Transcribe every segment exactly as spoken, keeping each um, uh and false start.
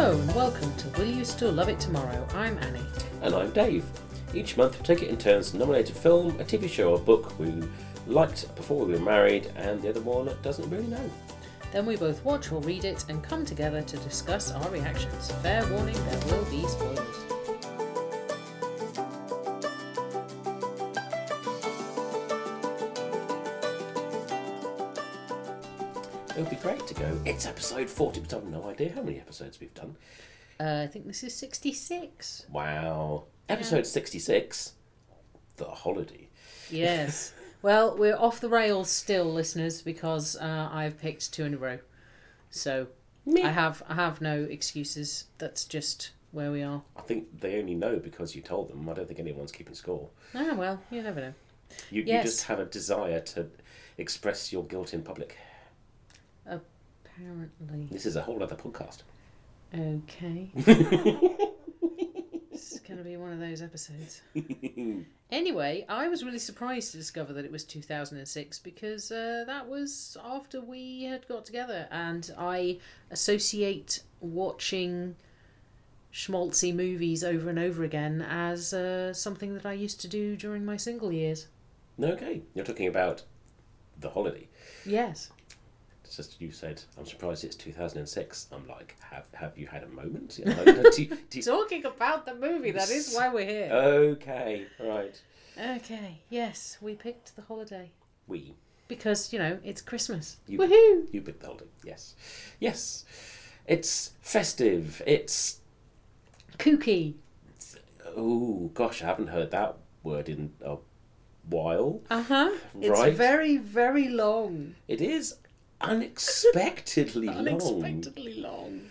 Hello and welcome to Will You Still Love It Tomorrow? I'm Annie. And I'm Dave. Each month we take it in turns to nominate a film, a T V show or book we liked before we were married and the other one doesn't really know. Then we both watch or read it and come together to discuss our reactions. Fair warning, there will be spoilers. It would be great to go, it's episode forty, but I've no idea how many episodes we've done. Uh, I think this is sixty-six. Wow. Episode yeah. sixty-six, The Holiday. Yes. Well, we're off the rails still, listeners, because uh, I've picked two in a row. So Me. I have I have no excuses. That's just where we are. I think they only know because you told them. I don't think anyone's keeping score. Ah, well, you never know. You, yes. you just have a desire to express your guilt in public. Apparently. This is a whole other podcast. Okay. This is going to be one of those episodes. Anyway, I was really surprised to discover that it was two thousand six because uh, that was after we had got together, and I associate watching schmaltzy movies over and over again as uh, something that I used to do during my single years. Okay, you're talking about The Holiday. Yes. It's just you said, I'm surprised it's two thousand six. I'm like, have have you had a moment? You know, do you, do you... Talking about the movie, that is why we're here. Okay, right. Okay, yes, we picked The Holiday. We. Because, you know, it's Christmas. You, Woohoo! You picked The Holiday, yes. Yes. It's festive. It's... kooky. Oh, gosh, I haven't heard that word in a while. Uh-huh. Right. It's very, very long. It is. Unexpectedly long. Unexpectedly long.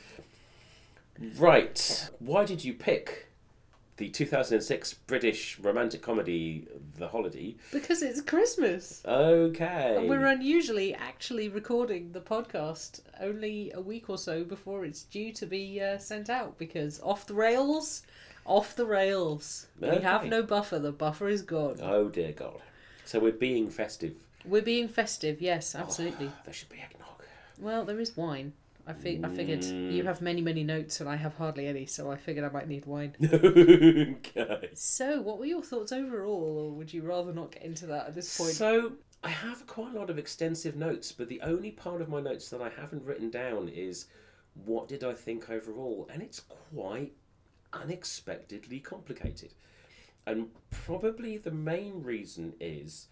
Right. Why did you pick the two thousand six British romantic comedy, The Holiday? Because it's Christmas. Okay. And we're unusually actually recording the podcast only a week or so before it's due to be uh, sent out, because off the rails, off the rails. Okay. We have no buffer. The buffer is gone. Oh, dear God. So we're being festive. We're being festive, yes, absolutely. Oh, there should be eggnog. Well, there is wine. I, fig- I figured mm. you have many, many notes and I have hardly any, so I figured I might need wine. Okay. So, what were your thoughts overall, or would you rather not get into that at this point? So, I have quite a lot of extensive notes, but the only part of my notes that I haven't written down is what did I think overall, and it's quite unexpectedly complicated. And probably the main reason is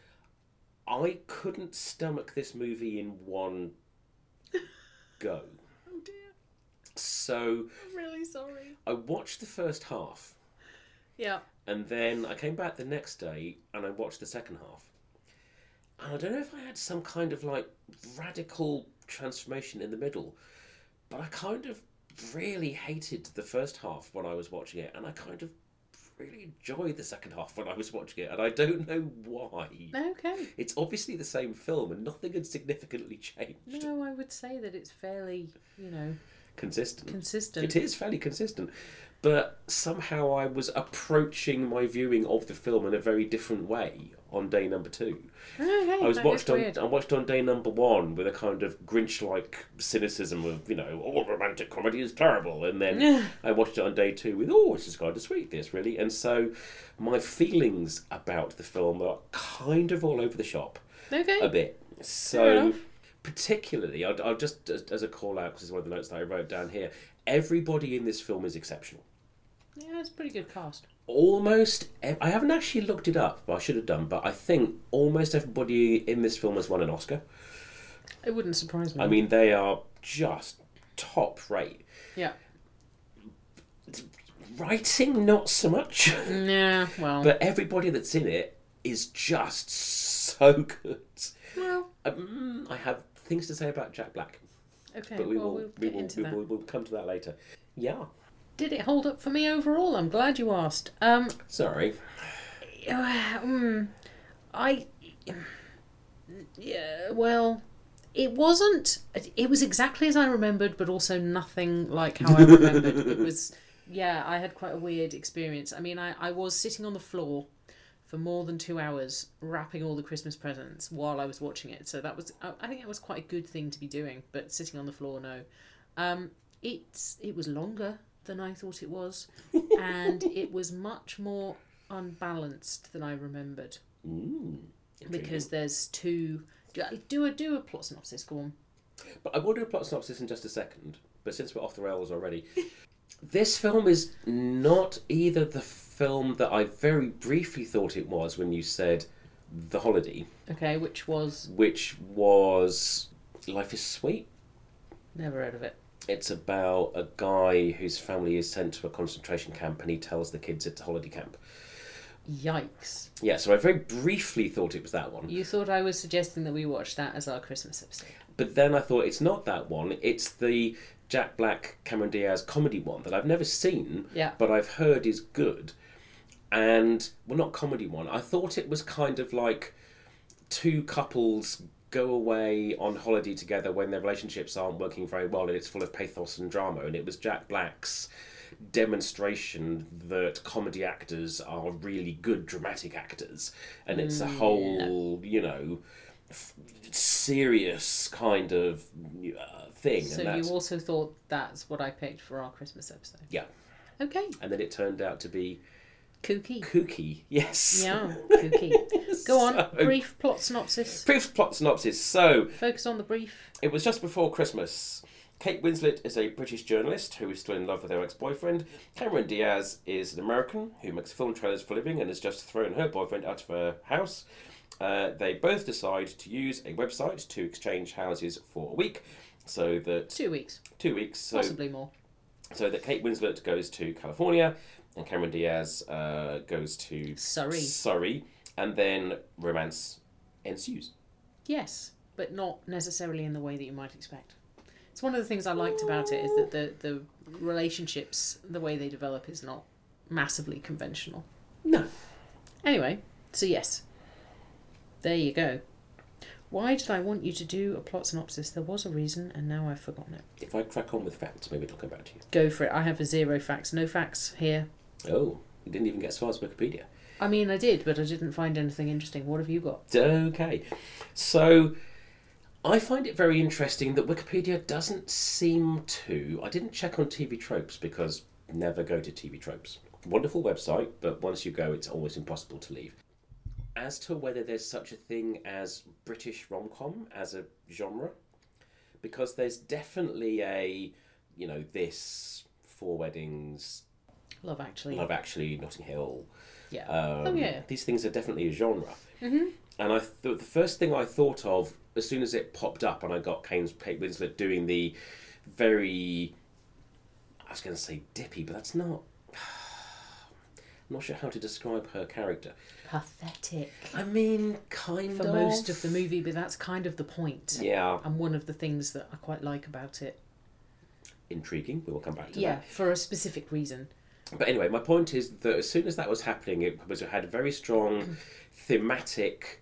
I couldn't stomach this movie in one go. Oh dear. So I'm really sorry. I watched the first half. Yeah. And then I came back the next day and I watched the second half. And I don't know if I had some kind of like radical transformation in the middle, but I kind of really hated the first half when I was watching it, and I kind of really enjoyed the second half when I was watching it, and I don't know why. Okay. It's obviously the same film and nothing had significantly changed. No, I would say that it's fairly, you know... Consistent. Consistent. It is fairly consistent. But somehow I was approaching my viewing of the film in a very different way on day number two. Okay, I was that watched is on weird. I watched on day number one with a kind of Grinch-like cynicism of, you know, all romantic comedy is terrible, and then I watched it on day two with, oh, this is kind of sweet, this really, and so my feelings about the film are kind of all over the shop. Okay. A bit. Fair So enough. particularly, I'll, I'll just as, as a call out, because it's one of the notes that I wrote down here. Everybody in this film is exceptional. Yeah, it's a pretty good cast. Almost, ev- I haven't actually looked it up, but I should have done, but I think almost everybody in this film has won an Oscar. It wouldn't surprise me. I mean, they are just top rate. Yeah. Writing, not so much. Yeah, well... But everybody that's in it is just so good. Well... Um, I have things to say about Jack Black. Okay, But we well, will, we'll we get will, into we that. will, we'll come to that later. Yeah. Did it hold up for me overall? I'm glad you asked. Um, Sorry. um, I... Yeah, well... It wasn't... It was exactly as I remembered, but also nothing like how I remembered. It was... Yeah, I had quite a weird experience. I mean, I, I was sitting on the floor for more than two hours wrapping all the Christmas presents while I was watching it. So that was... I, I think that was quite a good thing to be doing, but sitting on the floor, no. Um... it's it was longer than I thought it was, and it was much more unbalanced than I remembered. Mm, because there's two. Do, do a do a plot synopsis. Go on. But I will do a plot synopsis in just a second. But since we're off the rails already, this film is not either the film that I very briefly thought it was when you said The Holiday. Okay, which was Which was Life is Sweet. Never heard of it. It's about a guy whose family is sent to a concentration camp and he tells the kids it's a holiday camp. Yikes. Yeah, so I very briefly thought it was that one. You thought I was suggesting that we watch that as our Christmas episode. But then I thought it's not that one, it's the Jack Black, Cameron Diaz comedy one that I've never seen, yeah. but I've heard is good. And, well, not comedy one, I thought it was kind of like two couples go away on holiday together when their relationships aren't working very well and it's full of pathos and drama. And it was Jack Black's demonstration that comedy actors are really good dramatic actors. And it's a whole, yeah. you know, f- serious kind of uh, thing. So and that's... you also thought that's what I picked for our Christmas episode? Yeah. Okay. And then it turned out to be... Kooky. Kooky, yes. Yeah, kooky. Go on, So, brief plot synopsis. Brief plot synopsis. So, Focus on the brief. it was just before Christmas. Kate Winslet is a British journalist who is still in love with her ex-boyfriend. Cameron Diaz is an American who makes film trailers for a living and has just thrown her boyfriend out of her house. Uh, they both decide to use a website to exchange houses for a week, so that Two weeks. two weeks, so Possibly more. so that Kate Winslet goes to California and Cameron Diaz uh, goes to Surrey. Surrey, and then romance ensues. Yes, but not necessarily in the way that you might expect. It's one of the things I liked about it is that the, the relationships, the way they develop is not massively conventional. No. Anyway, so yes. There you go. Why did I want you to do a plot synopsis? There was a reason, and now I've forgotten it. If I crack on with facts, maybe it'll come back to you. Go for it. I have a zero facts. No facts here. Oh, you didn't even get as far as Wikipedia. I mean, I did, but I didn't find anything interesting. What have you got? Okay. So, I find it very interesting that Wikipedia doesn't seem to... I didn't check on T V Tropes because never go to T V Tropes. Wonderful website, but once you go, it's almost impossible to leave. As to whether there's such a thing as British rom-com as a genre, because there's definitely a, you know, this, Four Weddings, Love Actually. Love Actually, Notting Hill. Yeah. Um, oh, yeah. These things are definitely a genre. Mm-hmm. And I th- the first thing I thought of, as soon as it popped up and I got Kate Winslet doing the very, I was going to say dippy, but that's not, I'm not sure how to describe her character. Pathetic. I mean, kind For of. most of the movie, but that's kind of the point. Yeah. And one of the things that I quite like about it. Intriguing. We will come back to Yeah, that. for a specific reason. But anyway, my point is that as soon as that was happening, it was it had a very strong thematic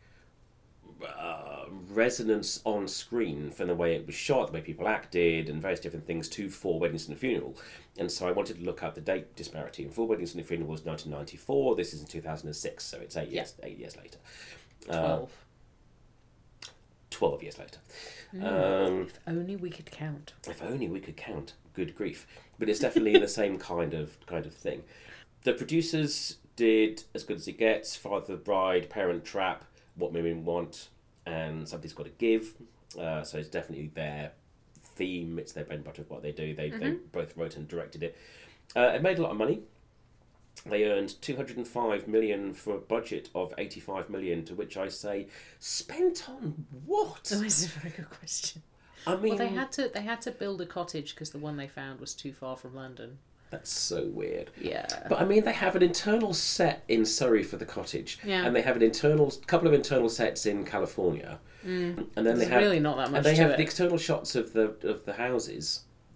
uh, resonance on screen from the way it was shot, the way people acted, and various different things to Four Weddings and a Funeral. And so I wanted to look up the date disparity. And Four Weddings and a Funeral was nineteen ninety-four. This is in two thousand six, so it's eight Yeah. years eight years later. Twelve. Uh, Twelve years later. Mm. Um, If only we could count. If only we could count. Good grief. But it's definitely the same kind of kind of thing. The producers did As Good as It Gets, Father the Bride, Parent Trap, What Women Want, and Something's Got to Give. Uh, so it's definitely their theme. It's their bread and butter of what they do. They, mm-hmm. they both wrote and directed it. Uh, it made a lot of money. They earned two hundred five million dollars for a budget of eighty-five million dollars, to which I say, spent on what? That was a very good question. I mean, Well, they had to they had to build a cottage because the one they found was too far from London. that's so weird. Yeah. But I mean, they have an internal set in Surrey for the cottage, Yeah. and they have an internal couple of internal sets in California, Mm. and then There's they have really not that much and they to have it. the external shots of the of the houses,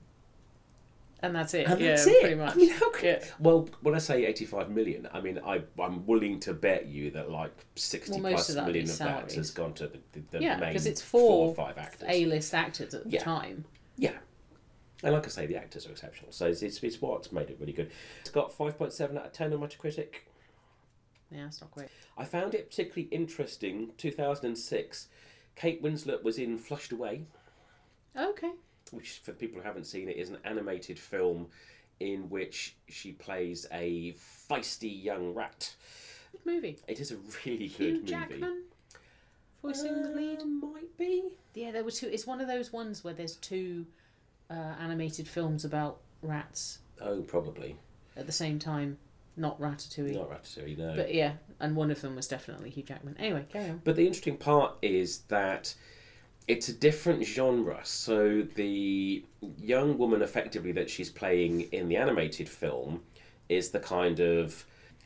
And that's it. and yeah, that's it. pretty much. I mean, how can, Yeah. well, when I say eighty-five million, I mean I I'm willing to bet you that like sixty Well, most plus of that'd million be of that salaries. has gone to the, the, the Yeah, main because it's four four or five actors. A-list actors at the Yeah. time. Yeah. And like I say, the actors are exceptional. So it's, it's, it's what's made it really good. It's got five point seven out of ten on Metacritic. Yeah, it's not great. I found it particularly interesting, two thousand six, Kate Winslet was in Flushed Away. Okay. which for people who haven't seen it is an animated film in which she plays a feisty young rat. Good movie. It is a really Hugh good movie. Jackman voicing uh, the lead. Might be. Yeah, there were two. It's one of those ones where there's two uh, animated films about rats Oh, probably. at the same time. Not Ratatouille. Not Ratatouille, no. But yeah, and one of them was definitely Hugh Jackman. Anyway, carry on. But the interesting part is that it's a different genre. So the young woman, effectively, that she's playing in the animated film is the kind of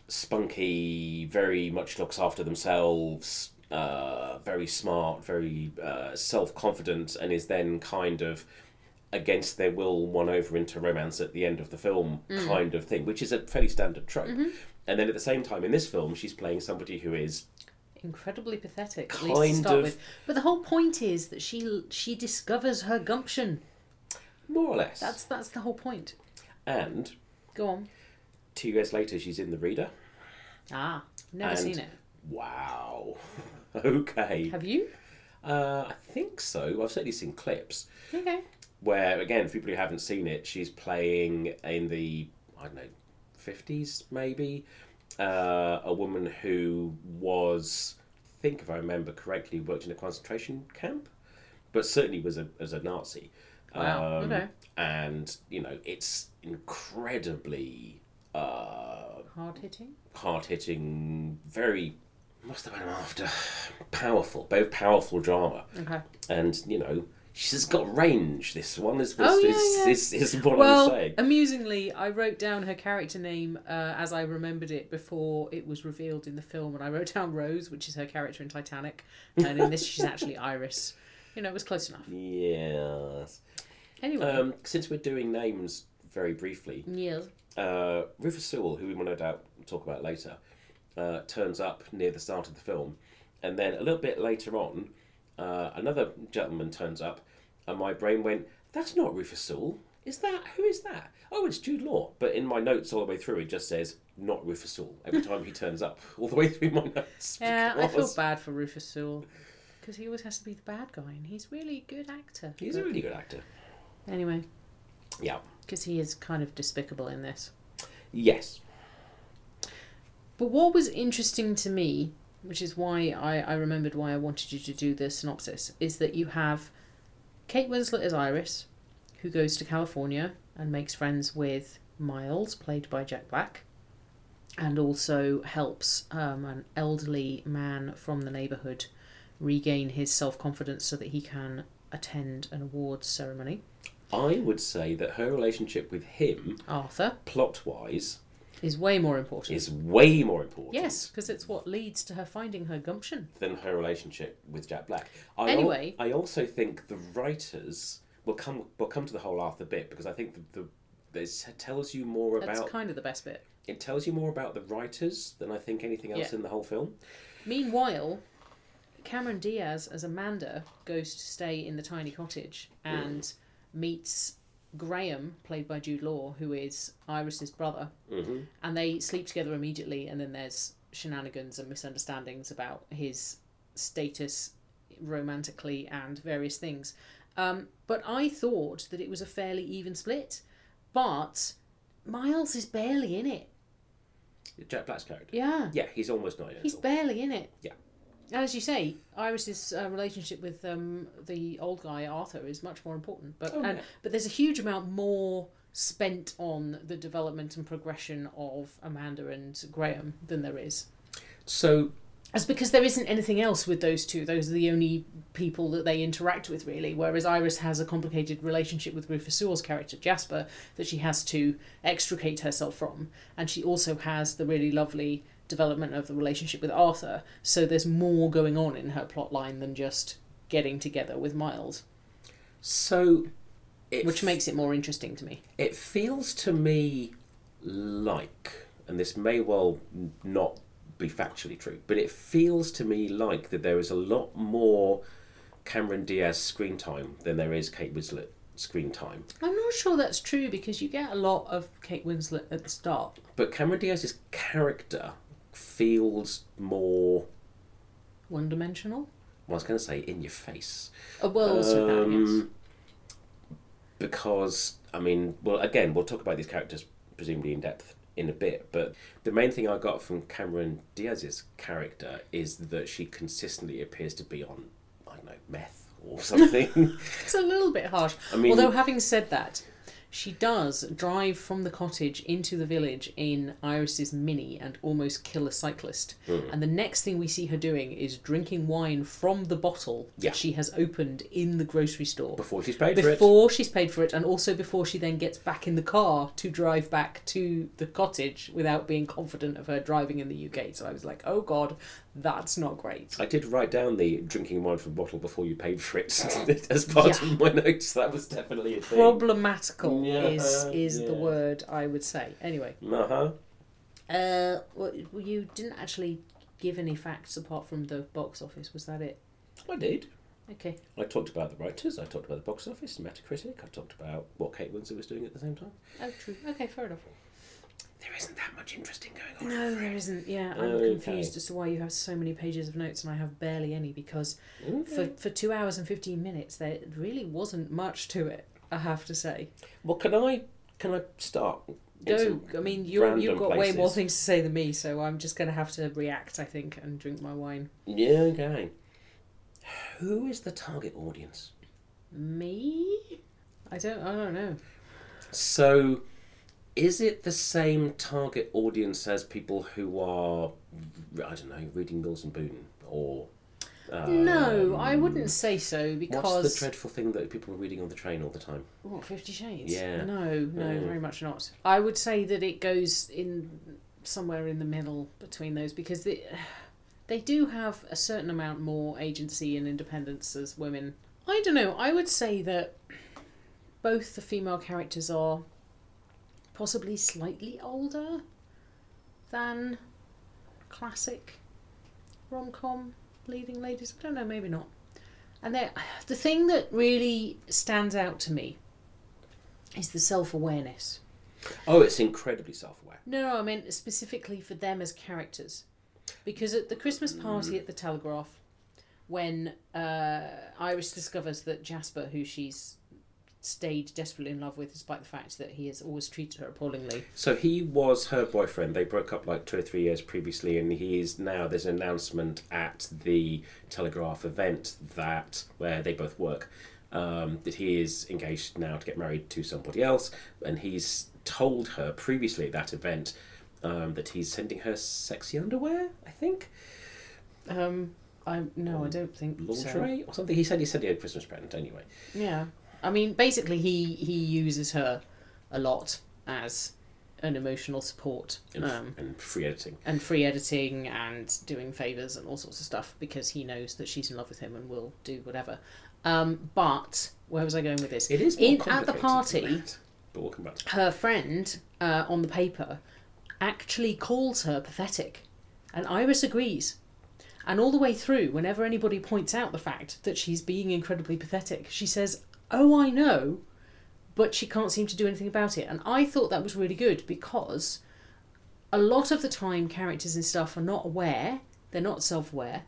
spunky, very much looks after themselves, uh, very smart, very uh, self-confident, and is then kind of against their will won over into romance at the end of the film, mm. kind of thing, which is a fairly standard trope. Mm-hmm. And then at the same time, in this film, she's playing somebody who is incredibly pathetic, kind at least to start of, with. But the whole point is that she she discovers her gumption. More or less. That's that's the whole point. And go on. Two years later, she's in The Reader. Ah, never and, seen it. Wow. Okay. Have you? Uh, I think so. I've certainly seen clips. Okay. Where, again, for people who haven't seen it, she's playing in the, I don't know, fifties maybe, uh, a woman who was, I think if I remember correctly, worked in a concentration camp, but certainly was a, as a Nazi. Wow, um, okay. And, you know, it's incredibly uh, hard-hitting, hard-hitting, very, what's the word I'm after? Powerful, both powerful drama. Okay. And, you know, she's got range, this one, is, is, oh, yeah, is, yeah. is, is, is what well, I'm saying. Amusingly, I wrote down her character name uh, as I remembered it before it was revealed in the film, and I wrote down Rose, which is her character in Titanic, and in this she's actually Iris. You know, it was close enough. Yes. Anyway. Um, since we're doing names very briefly, yes. uh, Rufus Sewell, who we will no doubt talk about later, uh, turns up near the start of the film, and then a little bit later on, uh, another gentleman turns up, and my brain went, that's not Rufus Sewell. Is that? Who is that? Oh, it's Jude Law. But in my notes all the way through, it just says, not Rufus Sewell, every time he turns up, all the way through my notes. Yeah, because... I feel bad for Rufus Sewell, because he always has to be the bad guy, and he's really a good actor. He's but... a really good actor. Anyway. Yeah. Because he is kind of despicable in this. Yes. But what was interesting to me, which is why I, I remembered why I wanted you to do the synopsis, is that you have Kate Winslet as Iris, who goes to California and makes friends with Miles, played by Jack Black, and also helps um, an elderly man from the neighbourhood regain his self-confidence so that he can attend an awards ceremony. I would say that her relationship with him, Arthur, plot-wise, is way more important. Is way more important. Yes, because it's what leads to her finding her gumption. Than her relationship with Jack Black. I anyway, al- I also think the writers will come. We'll come to the whole Arthur bit because I think the, the it tells you more about. That's kind of the best bit. It tells you more about the writers than I think anything else yeah. in the whole film. Meanwhile, Cameron Diaz as Amanda goes to stay in the tiny cottage and mm. meets Graham, played by Jude Law, who is Iris's brother, mm-hmm. and they sleep together immediately, and then there's shenanigans and misunderstandings about his status romantically and various things. Um, but I thought that it was a fairly even split, but Miles is barely in it. Jack Black's character? Yeah. Yeah, he's almost not in it. He's barely in it. Yeah. As you say, Iris's uh, relationship with um, the old guy Arthur is much more important, but oh, and, yeah. but there's a huge amount more spent on the development and progression of Amanda and Graham than there is. So, that's because there isn't anything else with those two. Those are the only people that they interact with, really. Whereas Iris has a complicated relationship with Rufus Sewell's character Jasper that she has to extricate herself from, and she also has the really lovely development of the relationship with Arthur, so there's more going on in her plot line than just getting together with Miles. So, it which makes it more interesting to me. It feels to me like, and this may well not be factually true, but it feels to me like that there is a lot more Cameron Diaz screen time than there is Kate Winslet screen time. I'm not sure that's true because you get a lot of Kate Winslet at the start. But Cameron Diaz's character feels more one-dimensional. I was going to say in your face. Oh, well, also um, that, yes. because, I mean, well, again, we'll talk about these characters presumably in depth in a bit, but the main thing I got from Cameron Diaz's character is that she consistently appears to be on, I don't know, meth or something. It's a little bit harsh. I mean, although having said that, she does drive from the cottage into the village in Iris's Mini and almost kill a cyclist. Mm. And the next thing we see her doing is drinking wine from the bottle Yeah. that she has opened in the grocery store. Before she's paid for it. Before she's paid for it, and also before she then gets back in the car to drive back to the cottage without being confident of her driving in the U K. So I was like, oh God, that's not great. I did write down the drinking wine from bottle before you paid for it as part Yeah. of my notes. That was definitely a thing. Problematical Yeah, is is yeah. the word I would say. Anyway, Uh-huh. uh, well, well, you didn't actually give any facts apart from the box office. Was that it? I did. Okay. I talked about the writers, I talked about the box office, Metacritic, I talked about what Kate Winslet was doing at the same time. Oh, true. Okay, fair enough. There isn't that much interesting going on. No, there isn't. Yeah, I'm Okay. confused as to why you have so many pages of notes and I have barely any, because Okay. for for two hours and fifteen minutes there really wasn't much to it. I have to say. Well, can I can I start? in Go. some I mean, you random you've got way more places? things to say than me, so I'm just going to have to react, I think, and drink my wine. Yeah, okay. Who is the target audience? Me? I don't. I don't know. So, is it the same target audience as people who are, I don't know, reading Mills and Boon or? Um, No, I wouldn't say so, because What's the dreadful thing that people are reading on the train all the time? What, Fifty Shades? Yeah. No, no, Mm. very much not. I would say that it goes in somewhere in the middle between those, because they, they do have a certain amount more agency and independence as women. I don't know. I would say that both the female characters are possibly slightly older than classic rom-com leading ladies. I don't know, maybe not. And they, the thing that really stands out to me is the self-awareness. Oh, it's incredibly self-aware. No, no, I mean specifically for them as characters. Because at the Christmas party at the Telegraph, when uh, Iris discovers that Jasper, who she's stayed desperately in love with despite the fact that he has always treated her appallingly. So he was her boyfriend. They broke up like two or three years previously, and he is now, there's an announcement at the Telegraph event that, where they both work, um, that he is engaged now to get married to somebody else, and he's told her previously at that event um, that he's sending her sexy underwear, I think. Um, I no, I don't think Lingerie so. or something. He said he sent her a Christmas present anyway. Yeah. I mean, basically, he, he uses her a lot as an emotional support. And, Um, and free editing. and free editing and doing favours and all sorts of stuff, because he knows that she's in love with him and will do whatever. Um, but where was I going with this? It is more in, at the complicated party, than that, but we'll come back to that. her friend uh, on the paper actually calls her pathetic, and Iris agrees. And all the way through, whenever anybody points out the fact that she's being incredibly pathetic, she says, "Oh, I know," but she can't seem to do anything about it. And I thought that was really good, because a lot of the time characters and stuff are not aware, they're not self-aware,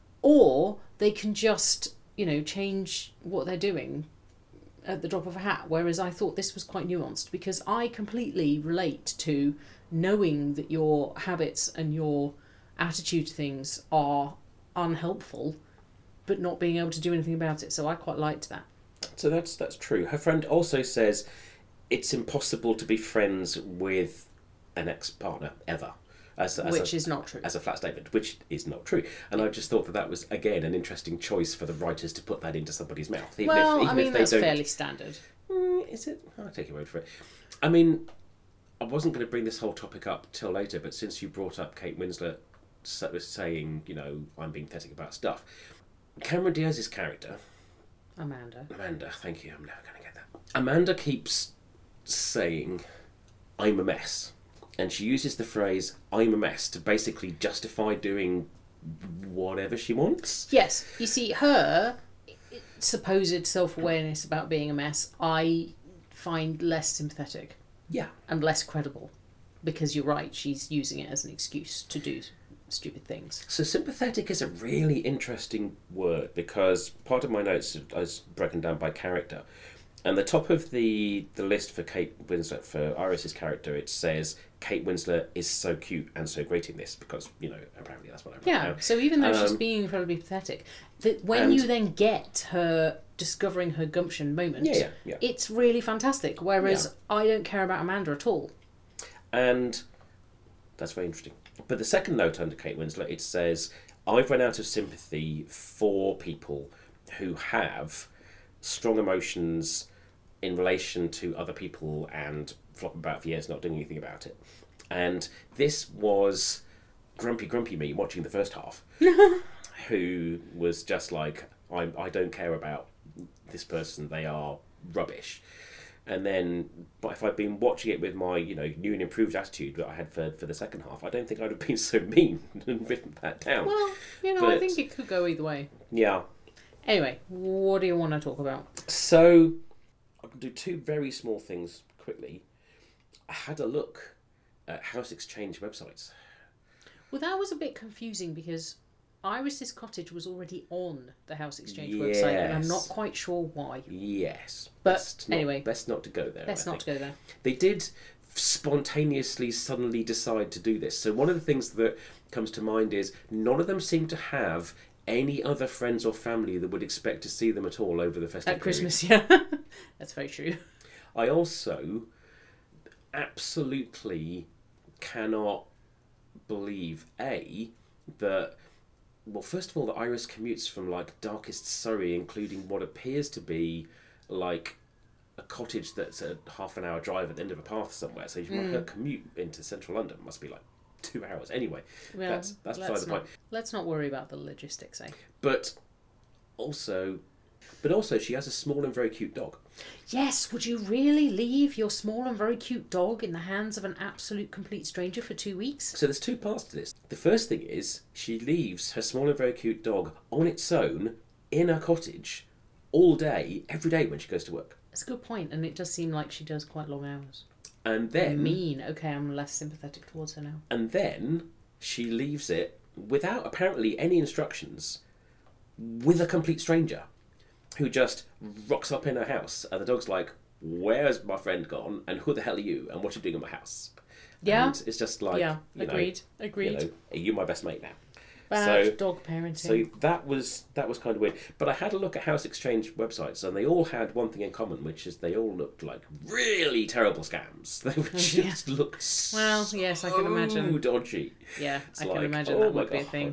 or they can just, you know, change what they're doing at the drop of a hat. Whereas I thought this was quite nuanced, because I completely relate to knowing that your habits and your attitude to things are unhelpful, but not being able to do anything about it. So I quite liked that. So that's that's true. Her friend also says it's impossible to be friends with an ex-partner ever, as, as Which a, is not true. as a flat statement, which is not true. And I just thought that that was again an interesting choice for the writers to put that into somebody's mouth. Even well, if, even I mean, if they that's don't... fairly standard. Mm, is it? I'll take your word for it. I mean, I wasn't going to bring this whole topic up till later, but since you brought up Kate Winslet was saying, you know, I'm being pathetic about stuff, Cameron Diaz's character, Amanda. Amanda, thank you, I'm never going to get that. Amanda keeps saying, I'm a mess. And she uses the phrase, I'm a mess, to basically justify doing whatever she wants. Yes. You see, her supposed self-awareness about being a mess, I find less sympathetic. Yeah. And less credible. Because you're right, she's using it as an excuse to do stupid things. So sympathetic is a really interesting word, because part of my notes is broken down by character. And the top of the, the list for Kate Winslet, for Iris's character, it says Kate Winslet is so cute and so great in this, because, you know, apparently that's what I wrote Yeah, down. so even though she's Um, being incredibly pathetic, that when and- you then get her discovering her gumption moment, Yeah, yeah, yeah. it's really fantastic. Whereas I don't care about Amanda at all. And that's very interesting. But the second note under Kate Winslet, it says, I've run out of sympathy for people who have strong emotions in relation to other people and flop about for years not doing anything about it. And this was grumpy, grumpy me watching the first half, who was just like, I, I don't care about this person, they are rubbish. And then, but if I'd been watching it with my, you know, new and improved attitude that I had for, for the second half, I don't think I'd have been so mean and written that down. Well, you know, I But- think it could go either way. Yeah. Anyway, what do you want to talk about? So, I can do two very small things quickly. I had a look at House Exchange websites. Well, that was a bit confusing because Iris's Cottage was already on the House Exchange website, and I'm not Yes. quite sure why. Yes. But best not, anyway. Best not to go there. Let's I not think. go there. They did spontaneously, suddenly decide to do this. So one of the things that comes to mind is none of them seem to have any other friends or family that would expect to see them at all over the festive At period. Christmas, yeah. That's very true. I also absolutely cannot believe, A, that, well, first of all, that Iris commutes from, like, darkest Surrey, including what appears to be, like, a cottage that's a half an hour drive at the end of a path somewhere. So mm. her commute into central London must be, like, two hours. Anyway, Well, that's, that's beside let's the not, point. let's not worry about the logistics, eh? But also... But also, she has a small and very cute dog. Yes, would you really leave your small and very cute dog in the hands of an absolute complete stranger for two weeks? So there's two parts to this. The first thing is she leaves her small and very cute dog on its own in her cottage all day, every day when she goes to work. That's a good point, and it does seem like she does quite long hours. And then... Mean. Okay, I'm less sympathetic towards her now. And then she leaves it without apparently any instructions with a complete stranger who just rocks up in her house, and the dog's like, where's my friend gone, and who the hell are you, and what are you doing in my house? Yeah. And it's just like, yeah, you know, agreed, agreed. You know, are you my best mate now? Bad so, dog parenting. So that was that was kind of weird. But I had a look at House Exchange websites, and they all had one thing in common, which is they all looked like really terrible scams. They were just yeah. looked so Well, yes, I can imagine. dodgy. Yeah, It's I like, can imagine oh that my would be a God. thing.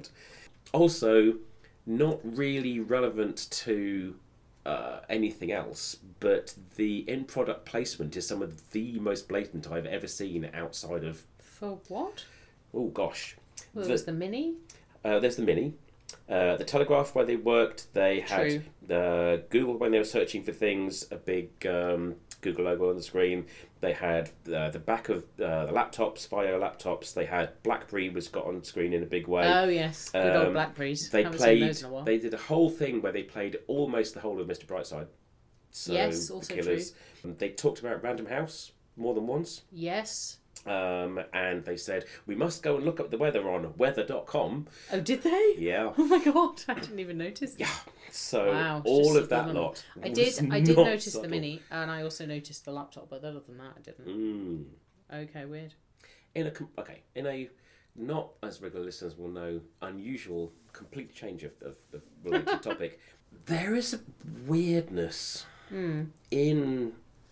Also, not really relevant to uh, anything else, but the in-product placement is some of the most blatant I've ever seen outside of... For what? Oh, gosh. Well, The- there was the Mini. Uh, there's the Mini. Uh, the Telegraph, where they worked, they had True. the Google when they were searching for things, a big um, Google logo on the screen. They had uh, the back of uh, the laptops, Vio laptops. They had BlackBerry was got on screen in a big way. Oh yes, good old Um, Blackberries. They Haven't seen played. those in a while. They did a whole thing where they played almost the whole of Mister Brightside. So Yes, the also Killers. They talked about Random House more than once. Yes. Um, and they said, we must go and look up the weather on weather dot com. Oh, did they? Yeah. Oh my god, I didn't even notice. Yeah. So Wow, it's all just of that subliminal. lot. I was did. I did not notice subtle. the Mini, and I also noticed the laptop. But other than that, I didn't. Mm. Okay, weird. In a com- okay, in a not, as regular listeners will know, unusual, complete change of, of, of related topic. There is a weirdness Hmm. in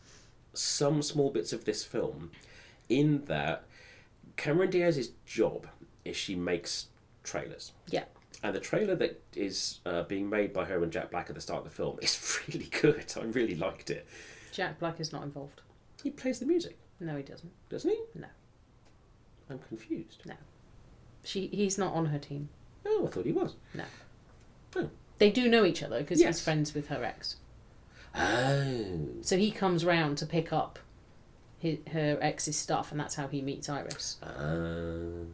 some small bits of this film, in that Cameron Diaz's job is she makes trailers. Yeah. And the trailer that is uh, being made by her and Jack Black at the start of the film is really good. I really liked it. Jack Black is not involved. He plays the music, No, he doesn't. doesn't he? No. I'm confused. She. He's not on her team. Oh, I thought he was. They do know each other because he's Yes. friends with her ex. Oh. So he comes round to pick up his, her ex's stuff, and that's how he meets Iris. Uh,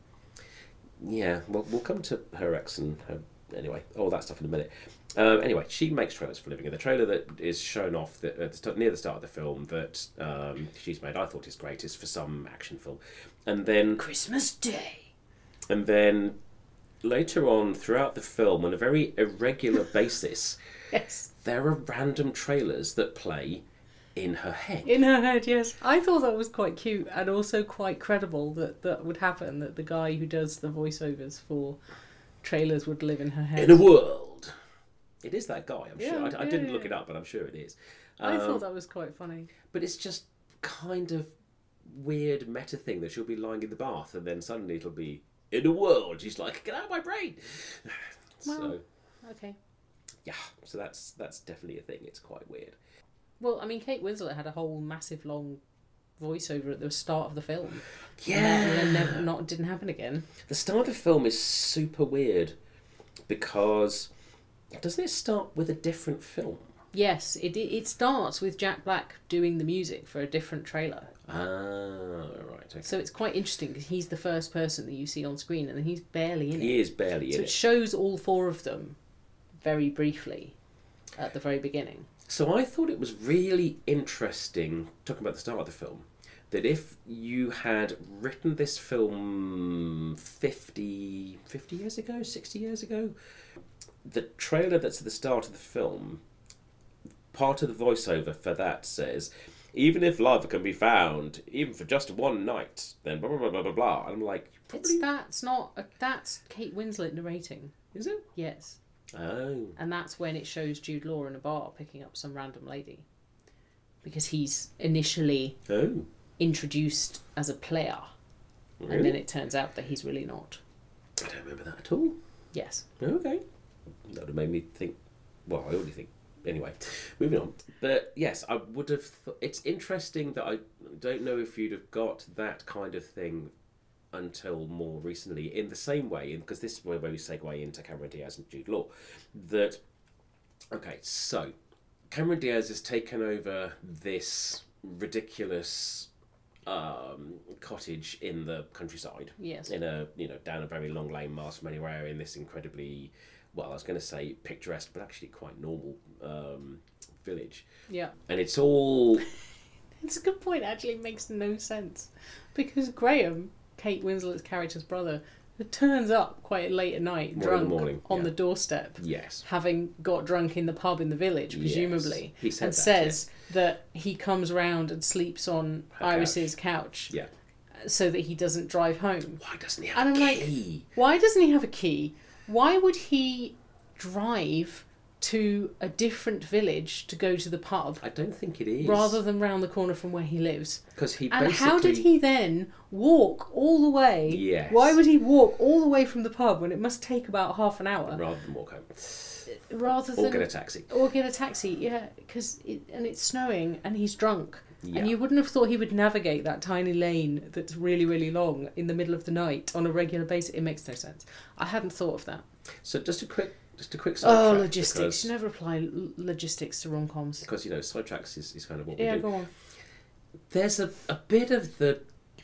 yeah, well, we'll come to her ex and her, anyway, all that stuff in a minute. Um, anyway, she makes trailers for a living, and the trailer that is shown off that, at the start, near the start of the film that um, she's made, I thought is great, is for some action film. And then, Christmas Day. and then later on throughout the film, on a very irregular basis, Yes. there are random trailers that play in her head. In her head, yes. I thought that was quite cute and also quite credible that that would happen, that the guy who does the voiceovers for trailers would live in her head. In a world. It is that guy, I'm Yeah, sure. I, I yeah, didn't yeah. look it up, but I'm sure it is. I Um, thought that was quite funny. But it's just kind of weird meta thing that she'll be lying in the bath and then suddenly it'll be, in a world. She's like, get out of my brain. Well, so, okay. yeah. So that's that's definitely a thing. It's quite weird. Well, I mean, Kate Winslet had a whole massive long voiceover at the start of the film. Yeah. And then never, not didn't happen again. The start of the film is super weird because doesn't it start with a different film? Yes, it it starts with Jack Black doing the music for a different trailer. Ah, right. Okay. So it's quite interesting because he's the first person that you see on screen and he's barely in it. He is barely So in it it. shows all four of them very briefly at the very beginning. So I thought it was really interesting, talking about the start of the film, that if you had written this film fifty, fifty years ago, sixty years ago, the trailer that's at the start of the film, part of the voiceover for that says, even if love can be found, even for just one night, then blah, blah, blah, blah, blah, blah. And I'm like, probably... It's that's not a, that's Kate Winslet narrating. Is it? Yes. Oh. And that's when it shows Jude Law in a bar picking up some random lady. Because he's initially Oh. introduced as a player. Really? And then it turns out that he's really not. I don't remember that at all. Yes. Okay. That would have made me think, well, I already think. Anyway, moving on. But yes, I would have. Th- it's interesting that I don't know if you'd have got that kind of thing until more recently, in the same way, because this is where we segue into Cameron Diaz and Jude Law. That, okay, so Cameron Diaz has taken over this ridiculous um, cottage in the countryside. Yes. In a, you know, down a very long lane, miles from anywhere, in this incredibly, well, I was going to say picturesque, but actually quite normal um, village. Yeah. And it's all... It's a good point. Actually, it makes no sense. Because Graham, Kate Winslet's character's brother, turns up quite late at night, More in drunk, the morning, on yeah. the doorstep, Yes. having got drunk in the pub in the village, presumably, Yes. He said and that, says that he comes round and sleeps on Her Iris's couch, Yeah. so that he doesn't drive home. Why doesn't he have And a I'm like, key? why doesn't he have a key? Why would he drive to a different village to go to the pub I don't think it is. rather than round the corner from where he lives? Because he And basically... how did he then walk all the way? Yes. Why would he walk all the way from the pub when it must take about half an hour? Rather than walk home. Rather than Or get a taxi. or get a taxi, yeah, because it, and it's snowing and he's drunk, Yeah. and you wouldn't have thought he would navigate that tiny lane that's really really long in the middle of the night on a regular basis. It makes no sense. I hadn't thought of that. So just a quick... Just a quick Oh, sidetrack. logistics! Because, You never apply l- logistics to rom-coms. because, you know, sidetracks is, is kind of what Yeah, we do. go on. There's a, a bit of the...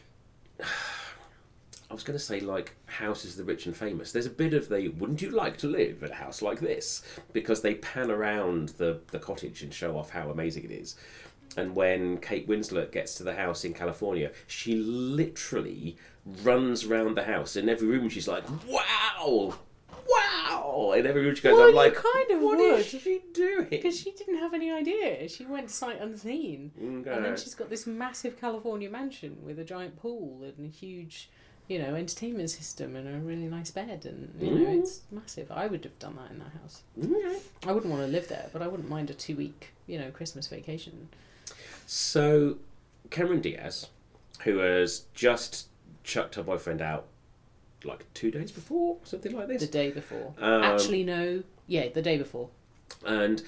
I was going to say, like, houses of the rich and famous. There's a bit of the, wouldn't you like to live in a house like this? Because they pan around the, the cottage and show off how amazing it is. And when Kate Winslet gets to the house in California, she literally runs round the house. In every room, she's like, wow! Wow! In every room, she goes, Well, I'm you like, kind of what would. is she doing? Because she didn't have any idea. She went sight unseen. Okay. And then she's got this massive California mansion with a giant pool and a huge, you know, entertainment system and a really nice bed. And, you know, Mm. it's massive. I would have done that in that house. Okay. I wouldn't want to live there, but I wouldn't mind a two week, you know, Christmas vacation. So, Cameron Diaz, who has just chucked her boyfriend out like two days before, something like The this. day before. Um, Actually, no. Yeah, the day before. And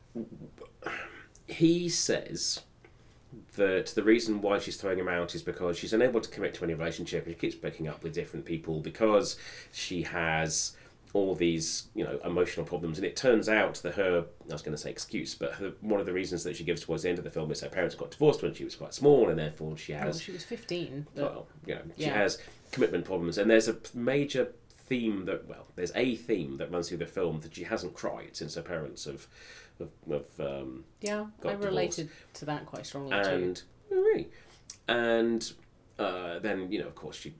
he says that the reason why she's throwing him out is because she's unable to commit to any relationship and she keeps breaking up with different people because she has all these, you know, emotional problems. And it turns out that her, I was going to say excuse, but her, one of the reasons that she gives towards the end of the film is her parents got divorced when she was quite small and therefore she Well, has... she was fifteen. But Well, you know, she Yeah. has commitment problems, and there's a major theme that, well, there's a theme that runs through the film that she hasn't cried since her parents have, have, have um, yeah, got I related to that quite strongly too. and oh, really, and uh, then you know, of course, she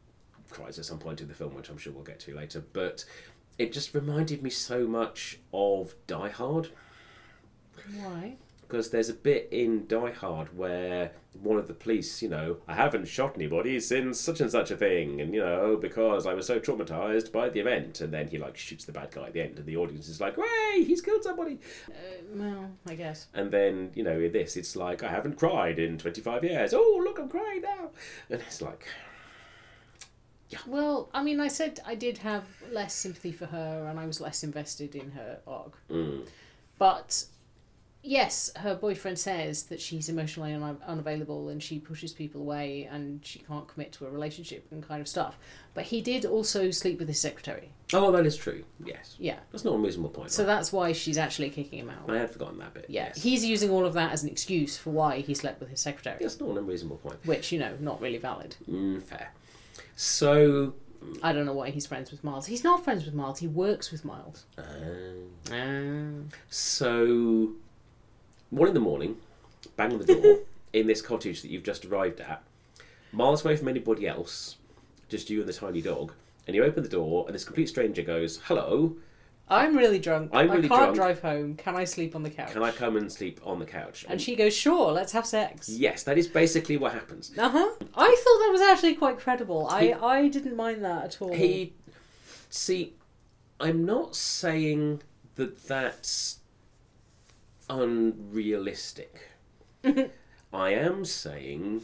cries at some point in the film, which I'm sure we'll get to later. But it just reminded me so much of Die Hard. Why? Because there's a bit in Die Hard where one of the police, you know, I haven't shot anybody since such and such a thing, and, you know, because I was so traumatised by the event. And then he, like, shoots the bad guy at the end, and the audience is like, hey, he's killed somebody. Uh, well, I guess. And then, you know, in this, it's like, I haven't cried in twenty-five years. Oh, look, I'm crying now. And it's like... yeah. Well, I mean, I said I did have less sympathy for her, and I was less invested in her arc. Mm. But... yes, her boyfriend says that she's emotionally un- unavailable and she pushes people away and she can't commit to a relationship and kind of stuff. But he did also sleep with his secretary. Oh, that is true. Yes. Yeah. That's not a reasonable point. So right? that's why she's actually kicking him out. I had forgotten that bit. Yeah. Yes. He's using all of that as an excuse for why he slept with his secretary. That's not an unreasonable point. Which, you know, not really valid. Mm, fair. So... I don't know why he's friends with Miles. He's not friends with Miles. He works with Miles. Uh, Um. so... one in the morning, bang on the door, in this cottage that you've just arrived at, miles away from anybody else, just you and the tiny dog, and you open the door, and this complete stranger goes, hello, I'm really drunk. I'm really I can't drunk. drive home. Can I sleep on the couch? can I come and sleep on the couch? And she goes, sure, let's have sex. Yes, that is basically what happens. Uh-huh. I thought that was actually quite credible. I, I didn't mind that at all. He, see, I'm not saying that that's unrealistic. I am saying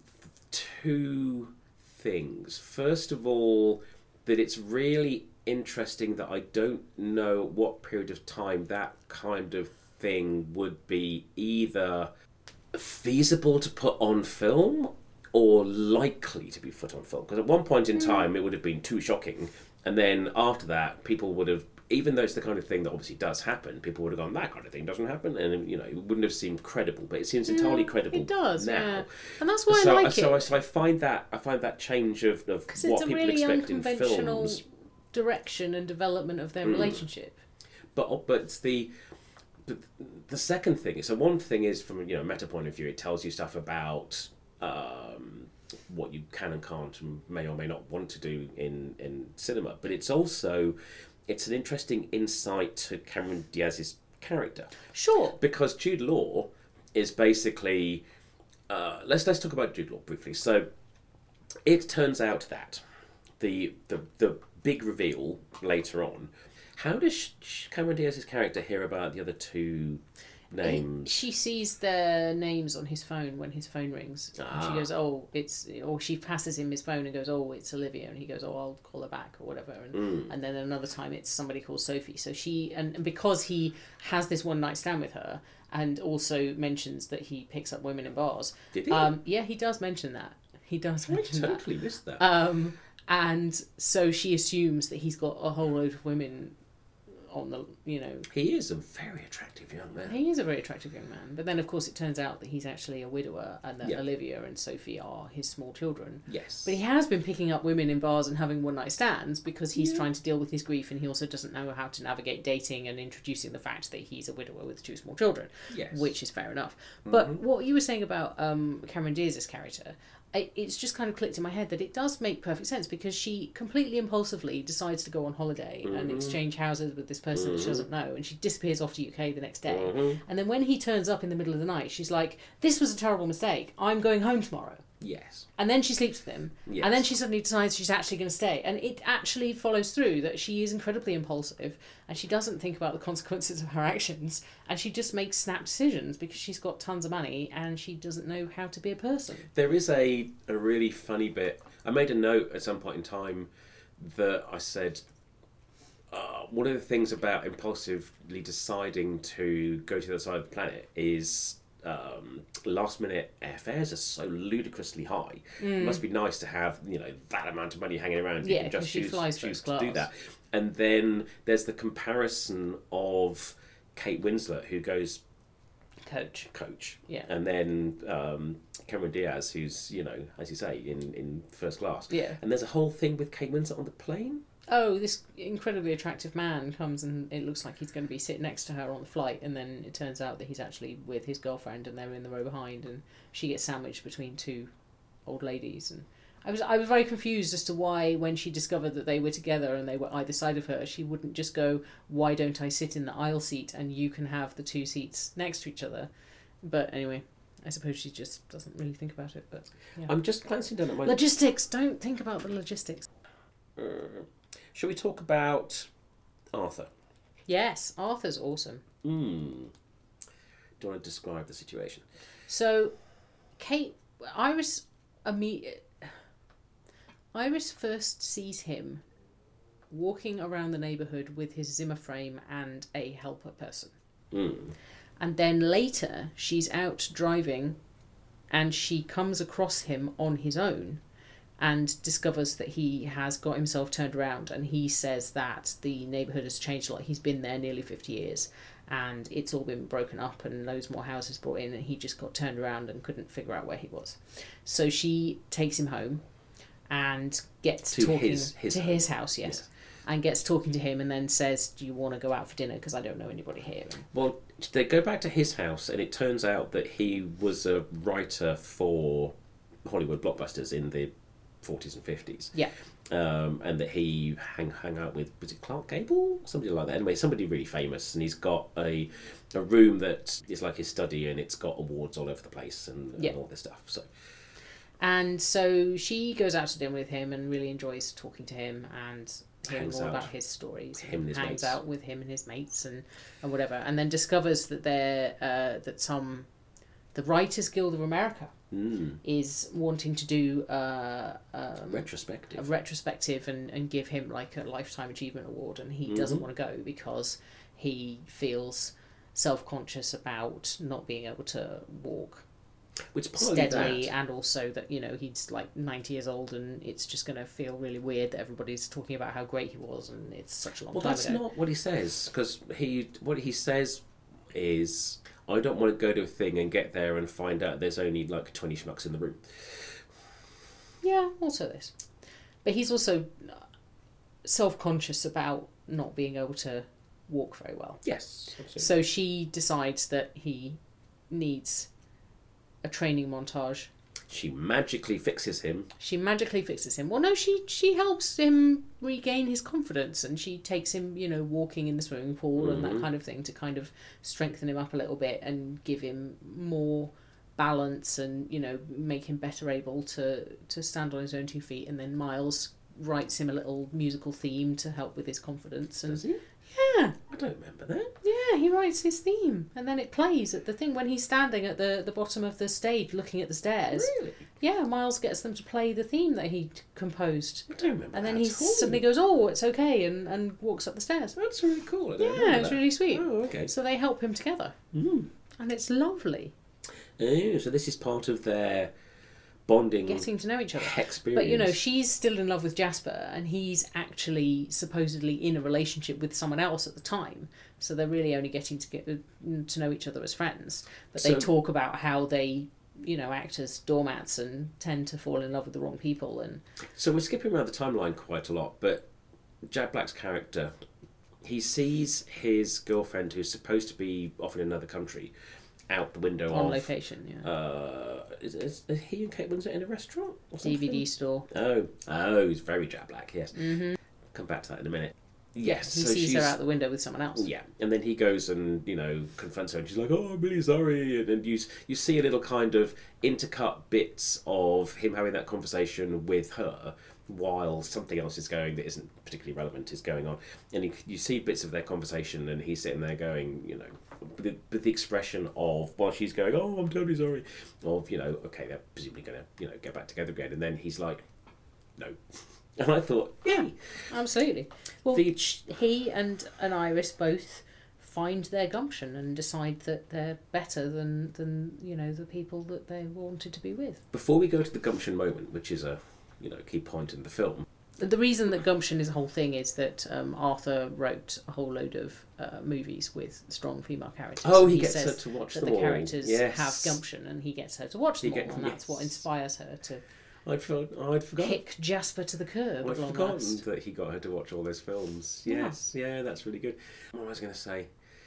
two things. First of all, that it's really interesting that I don't know what period of time that kind of thing would be either feasible to put on film or likely to be put on film. Because at one point in time it would have been too shocking, and then after that people would have, even though it's the kind of thing that obviously does happen, people would have gone, that kind of thing doesn't happen, and you know, it wouldn't have seemed credible, but it seems entirely Yeah, credible it does, now. yeah. And that's why so, I like so it. I, so I find that I find that change of, of Because what it's a people really expect in unconventional films. direction and development of their Mm. relationship. But but it's the the, the second thing is, so one thing is from, you know, a meta point of view, it tells you stuff about um, what you can and can't and may or may not want to do in, in cinema. But it's also, it's an interesting insight to Cameron Diaz's character. Sure. Because Jude Law is basically, uh, let's let's talk about Jude Law briefly. So it turns out that the the the big reveal later on. How does Cameron Diaz's character hear about the other two names? She sees their names on his phone when his phone rings. And Ah. she goes, oh, it's... Or she passes him his phone and goes, oh, it's Olivia. And he goes, oh, I'll call her back or whatever. And, Mm. and then another time it's somebody called Sophie. So she... And, and because he has this one-night stand with her and also mentions that he picks up women in bars... Did he? Um, yeah, he does mention that. He does I mention that. totally missed that. Um, and so she assumes that he's got a whole load of women on the, you know... He is a very attractive young man. He is a very attractive young man. But then, of course, it turns out that he's actually a widower and that Yeah. Olivia and Sophie are his small children. Yes. But he has been picking up women in bars and having one-night stands because he's Yeah. trying to deal with his grief, and he also doesn't know how to navigate dating and introducing the fact that he's a widower with two small children, Yes. which is fair enough. But Mhm. what you were saying about um, Cameron Diaz's character... I, it's just kind of clicked in my head that it does make perfect sense because she completely impulsively decides to go on holiday and Mhm. exchange houses with this person that she Mhm. doesn't know, and she disappears off to U K the next day. Mhm. And then when he turns up in the middle of the night, she's like, this was a terrible mistake. I'm going home tomorrow. Yes. And then she sleeps with him. Yes. And then she suddenly decides she's actually going to stay. And it actually follows through that she is incredibly impulsive and she doesn't think about the consequences of her actions. And she just makes snap decisions because she's got tons of money and she doesn't know how to be a person. There is a, a really funny bit. I made a note at some point in time that I said, uh, one of the things about impulsively deciding to go to the other side of the planet is um, last minute airfares are so ludicrously high. It must be nice to have, you know, that amount of money hanging around. You Yeah, can 'cause just she choose, flies choose first to do class. that. And then there's the comparison of Kate Winslet, who goes Coach. coach. Yeah. And then um, Cameron Diaz, who's, you know, as you say, in, in first class. Yeah. And there's a whole thing with Kate Winslet on the plane. Oh, this incredibly attractive man comes and it looks like he's going to be sitting next to her on the flight, and then it turns out that he's actually with his girlfriend and they're in the row behind, and she gets sandwiched between two old ladies. And I was I was very confused as to why, when she discovered that they were together and they were either side of her, she wouldn't just go, "Why don't I sit in the aisle seat and you can have the two seats next to each other?" But anyway, I suppose she just doesn't really think about it. But yeah. I'm just glancing down at my logistics. Don't think about the logistics. Uh, shall we talk about Arthur? Yes, Arthur's awesome. Hmm. Do you want to describe the situation? So, Kate, Iris, imme- Iris first sees him walking around the neighbourhood with his Zimmer frame and a helper person. Mm. And then later, she's out driving and she comes across him on his own and discovers that he has got himself turned around, and he says that the neighbourhood has changed a lot. He's been there nearly fifty years and it's all been broken up and loads more houses brought in, and he just got turned around and couldn't figure out where he was. So she takes him home and gets to talking his, his to home. his house, yes. Yeah. And gets talking to him and then says, "Do you want to go out for dinner? Because I don't know anybody here." And well, they go back to his house, and it turns out that he was a writer for Hollywood blockbusters in the forties and fifties. Yeah. Um, and that he hang hang out with, was it Clark Gable? Somebody like that. Anyway, somebody really famous, and he's got a a room that is like his study, and it's got awards all over the place and, and yeah. all this stuff. So. And so she goes out to dinner with him and really enjoys talking to him and hearing Hangs more out. about his stories. Him and his hangs mates. out with him and his mates and, and whatever. And then discovers that they're uh, that some the Writers Guild of America Mm. is wanting to do uh, um, retrospective, a retrospective, and, and give him like a lifetime achievement award, and he mm-hmm. doesn't want to go because he feels self-conscious about not being able to walk Which steadily, that. and also that, you know, he's like ninety years old and it's just going to feel really weird that everybody's talking about how great he was, and it's such a long well, time that's ago. not what he says, because he what he says is, I don't want to go to a thing and get there and find out there's only like twenty schmucks in the room. Yeah, also this. But he's also self-conscious about not being able to walk very well. Yes, absolutely. So she decides that he needs a training montage. She magically fixes him. She magically fixes him. Well, no, she she helps him regain his confidence, and she takes him, you know, walking in the swimming pool mm-hmm. and that kind of thing to kind of strengthen him up a little bit and give him more balance and, you know, make him better able to, to stand on his own two feet. And then Miles writes him a little musical theme to help with his confidence. And does he? Yeah. I don't remember that. Yeah, he writes his theme, and then it plays at the thing when he's standing at the, the bottom of the stage looking at the stairs. Really? Yeah, Miles gets them to play the theme that he composed. I don't remember And then that he at all. suddenly goes, "Oh, it's okay," and, and walks up the stairs. That's really cool. I don't Yeah, remember it's that. really sweet. Oh, okay. So they help him together. Mm. And it's lovely. Oh, so this is part of their bonding, getting to know each other. experience. But, you know, she's still in love with Jasper, and he's actually supposedly in a relationship with someone else at the time. So they're really only getting to get to know each other as friends. But they So- talk about how they, you know, act as doormats and tend to fall in love with the wrong people. And So we're skipping around the timeline quite a lot, but Jack Black's character, he sees his girlfriend, who's supposed to be off in another country, out the window on of... location, yeah. Uh, is, is, is he and Kate Winslet in a restaurant? Or D V D something? store. Oh, oh, he's very Jack Black, yes. Mm-hmm. Come back to that in a minute. Yes, He so sees she's... her out the window with someone else. Yeah, and then he goes and, you know, confronts her, and she's like, "Oh, I'm really sorry." And then you you see a little kind of intercut bits of him having that conversation with her while something else is going that isn't particularly relevant is going on, and you, you see bits of their conversation, and he's sitting there going, you know, with the, with the expression of, while she's going, "Oh, I'm totally sorry," of, you know, okay, they're presumably going to, you know, get back together again, and then he's like, "No." And I thought, Yeah, absolutely. Well, The- he and, and Iris both find their gumption and decide that they're better than, than, you know, the people that they wanted to be with. Before we go to the gumption moment, which is a, you know, key point in the film, The reason that gumption is a whole thing is that um, Arthur wrote a whole load of uh, movies with strong female characters. Oh, And he gets says her to watch that them the all. characters Yes. have gumption, and he gets her to watch He them all, get- and that's what yes. inspires her to I'd, for, I'd forgotten. kick Jasper to the curb I'd at long forgotten last. that he got her to watch all those films. Yeah. Yes, yeah, that's really good. What was I going to say?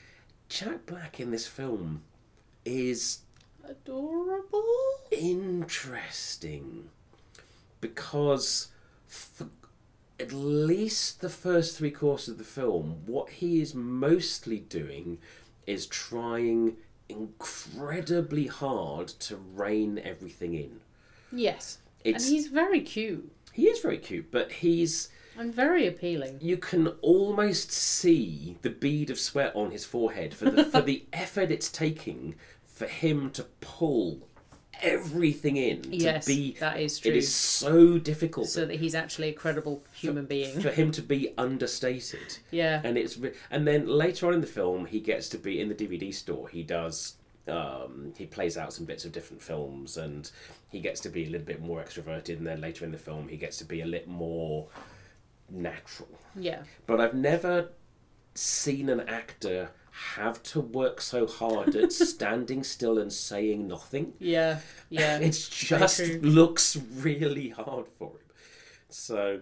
Jack Black in this film is Adorable. interesting because for at least the first three quarters of the film, what he is mostly doing is trying incredibly hard to rein everything in. Yes. It's, and he's very cute. He is very cute, but he's... And very appealing. You can almost see the bead of sweat on his forehead for the, for the effort it's taking for him to pull everything in. Yes, to be, that is true. It is so difficult. So that he's actually a credible human for, being. For him to be understated. Yeah. And it's and then later on in the film, he gets to be in the D V D store. He does... Um, he plays out some bits of different films, and he gets to be a little bit more extroverted, and then later in the film he gets to be a little more natural. Yeah. But I've never seen an actor have to work so hard at standing still and saying nothing. Yeah, yeah. It just looks really hard for him. So...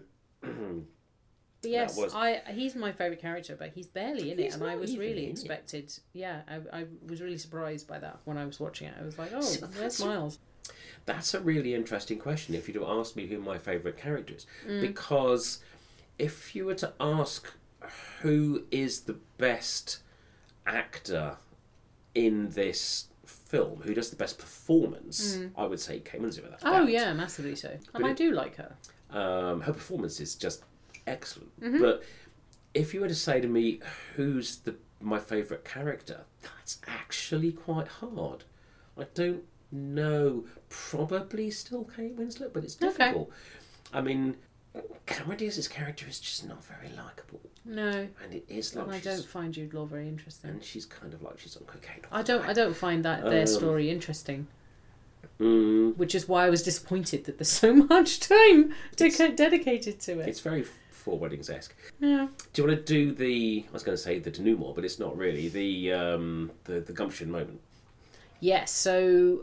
But yes, was... I he's my favourite character, but he's barely in he's it, and I was really in expected. It. Yeah, I, I was really surprised by that when I was watching it. I was like, oh, so where's Miles? That's a really interesting question if you do ask me who my favourite character is. Mm. Because if you were to ask who is the best actor in this film, who does the best performance, mm. I would say Kate Winslet. Without oh, doubt. yeah, massively so. And but I it, do like her. Um, her performance is just excellent. Mm-hmm. But if you were to say to me who's the my favourite character, that's actually quite hard. I don't know. Probably still Kate Winslet, but it's difficult. Okay. I mean, Cameron Diaz's character is just not very likeable. No. And it is like and I don't find Jude Law very interesting. And she's kind of like she's on cocaine. I don't I don't find that their um, story interesting. Mm, Which is why I was disappointed that there's so much time to dedicated to it. It's very Four Weddings-esque. Yeah. Do you want to do the... I was going to say the denouement, but it's not really. The um, the, the gumption moment. Yes, so...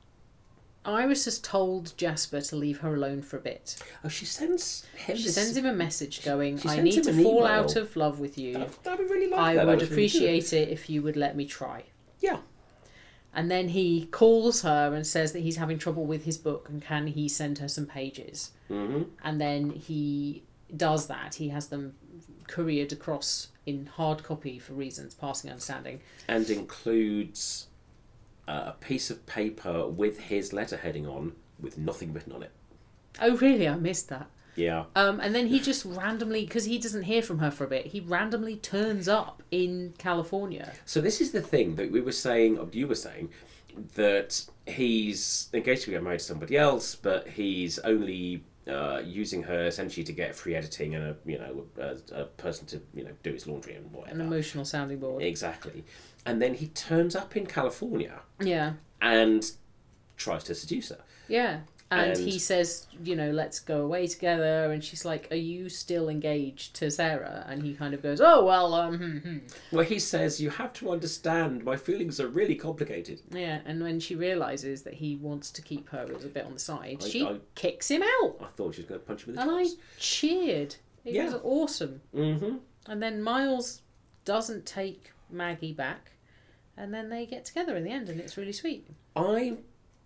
Iris has told Jasper to leave her alone for a bit. Oh, she sends him... She this... sends him a message going, she I need to fall email. out of love with you. That, that would really like I that. would that appreciate really it if you would let me try. Yeah. And then he calls her and says that he's having trouble with his book and can he send her some pages. Mm-hmm. And then he does that. He has them couriered across in hard copy for reasons, passing understanding. And includes uh, a piece of paper with his letterheading on with nothing written on it. Oh, really? I missed that. Yeah. Um, and then he just randomly, because he doesn't hear from her for a bit, he randomly turns up in California. So this is the thing that we were saying, or you were saying, that he's engaged to get married to somebody else, but he's only uh, using her essentially to get free editing and a you know a, a person to you know do his laundry and whatever. An emotional sounding board. Exactly. And then he turns up in California. Yeah. And tries to seduce her. Yeah. And, and he says, you know, let's go away together. And she's like, are you still engaged to Sarah? And he kind of goes, oh, well, um, hmm, hmm. Well, he says, you have to understand, my feelings are really complicated. Yeah, and when she realises that he wants to keep her as a bit on the side, I, she I, kicks him out. I thought she was going to punch him in the And chops. I cheered. It yeah. was awesome. Mm-hmm. And then Miles doesn't take Maggie back. And then they get together in the end, and it's really sweet. I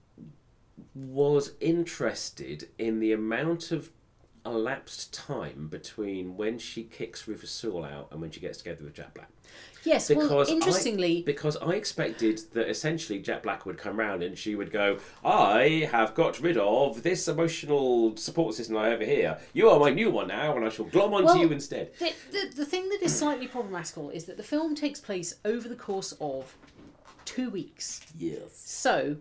was interested in the amount of elapsed time between when she kicks Rufus Sewell out and when she gets together with Jack Black. Yes, because well, interestingly... I, because I expected that essentially Jack Black would come round and she would go, I have got rid of this emotional support system I have here. You are my new one now and I shall glom onto well, you instead. The, the, the thing that is slightly problematical is that the film takes place over the course of two weeks. Yes. So,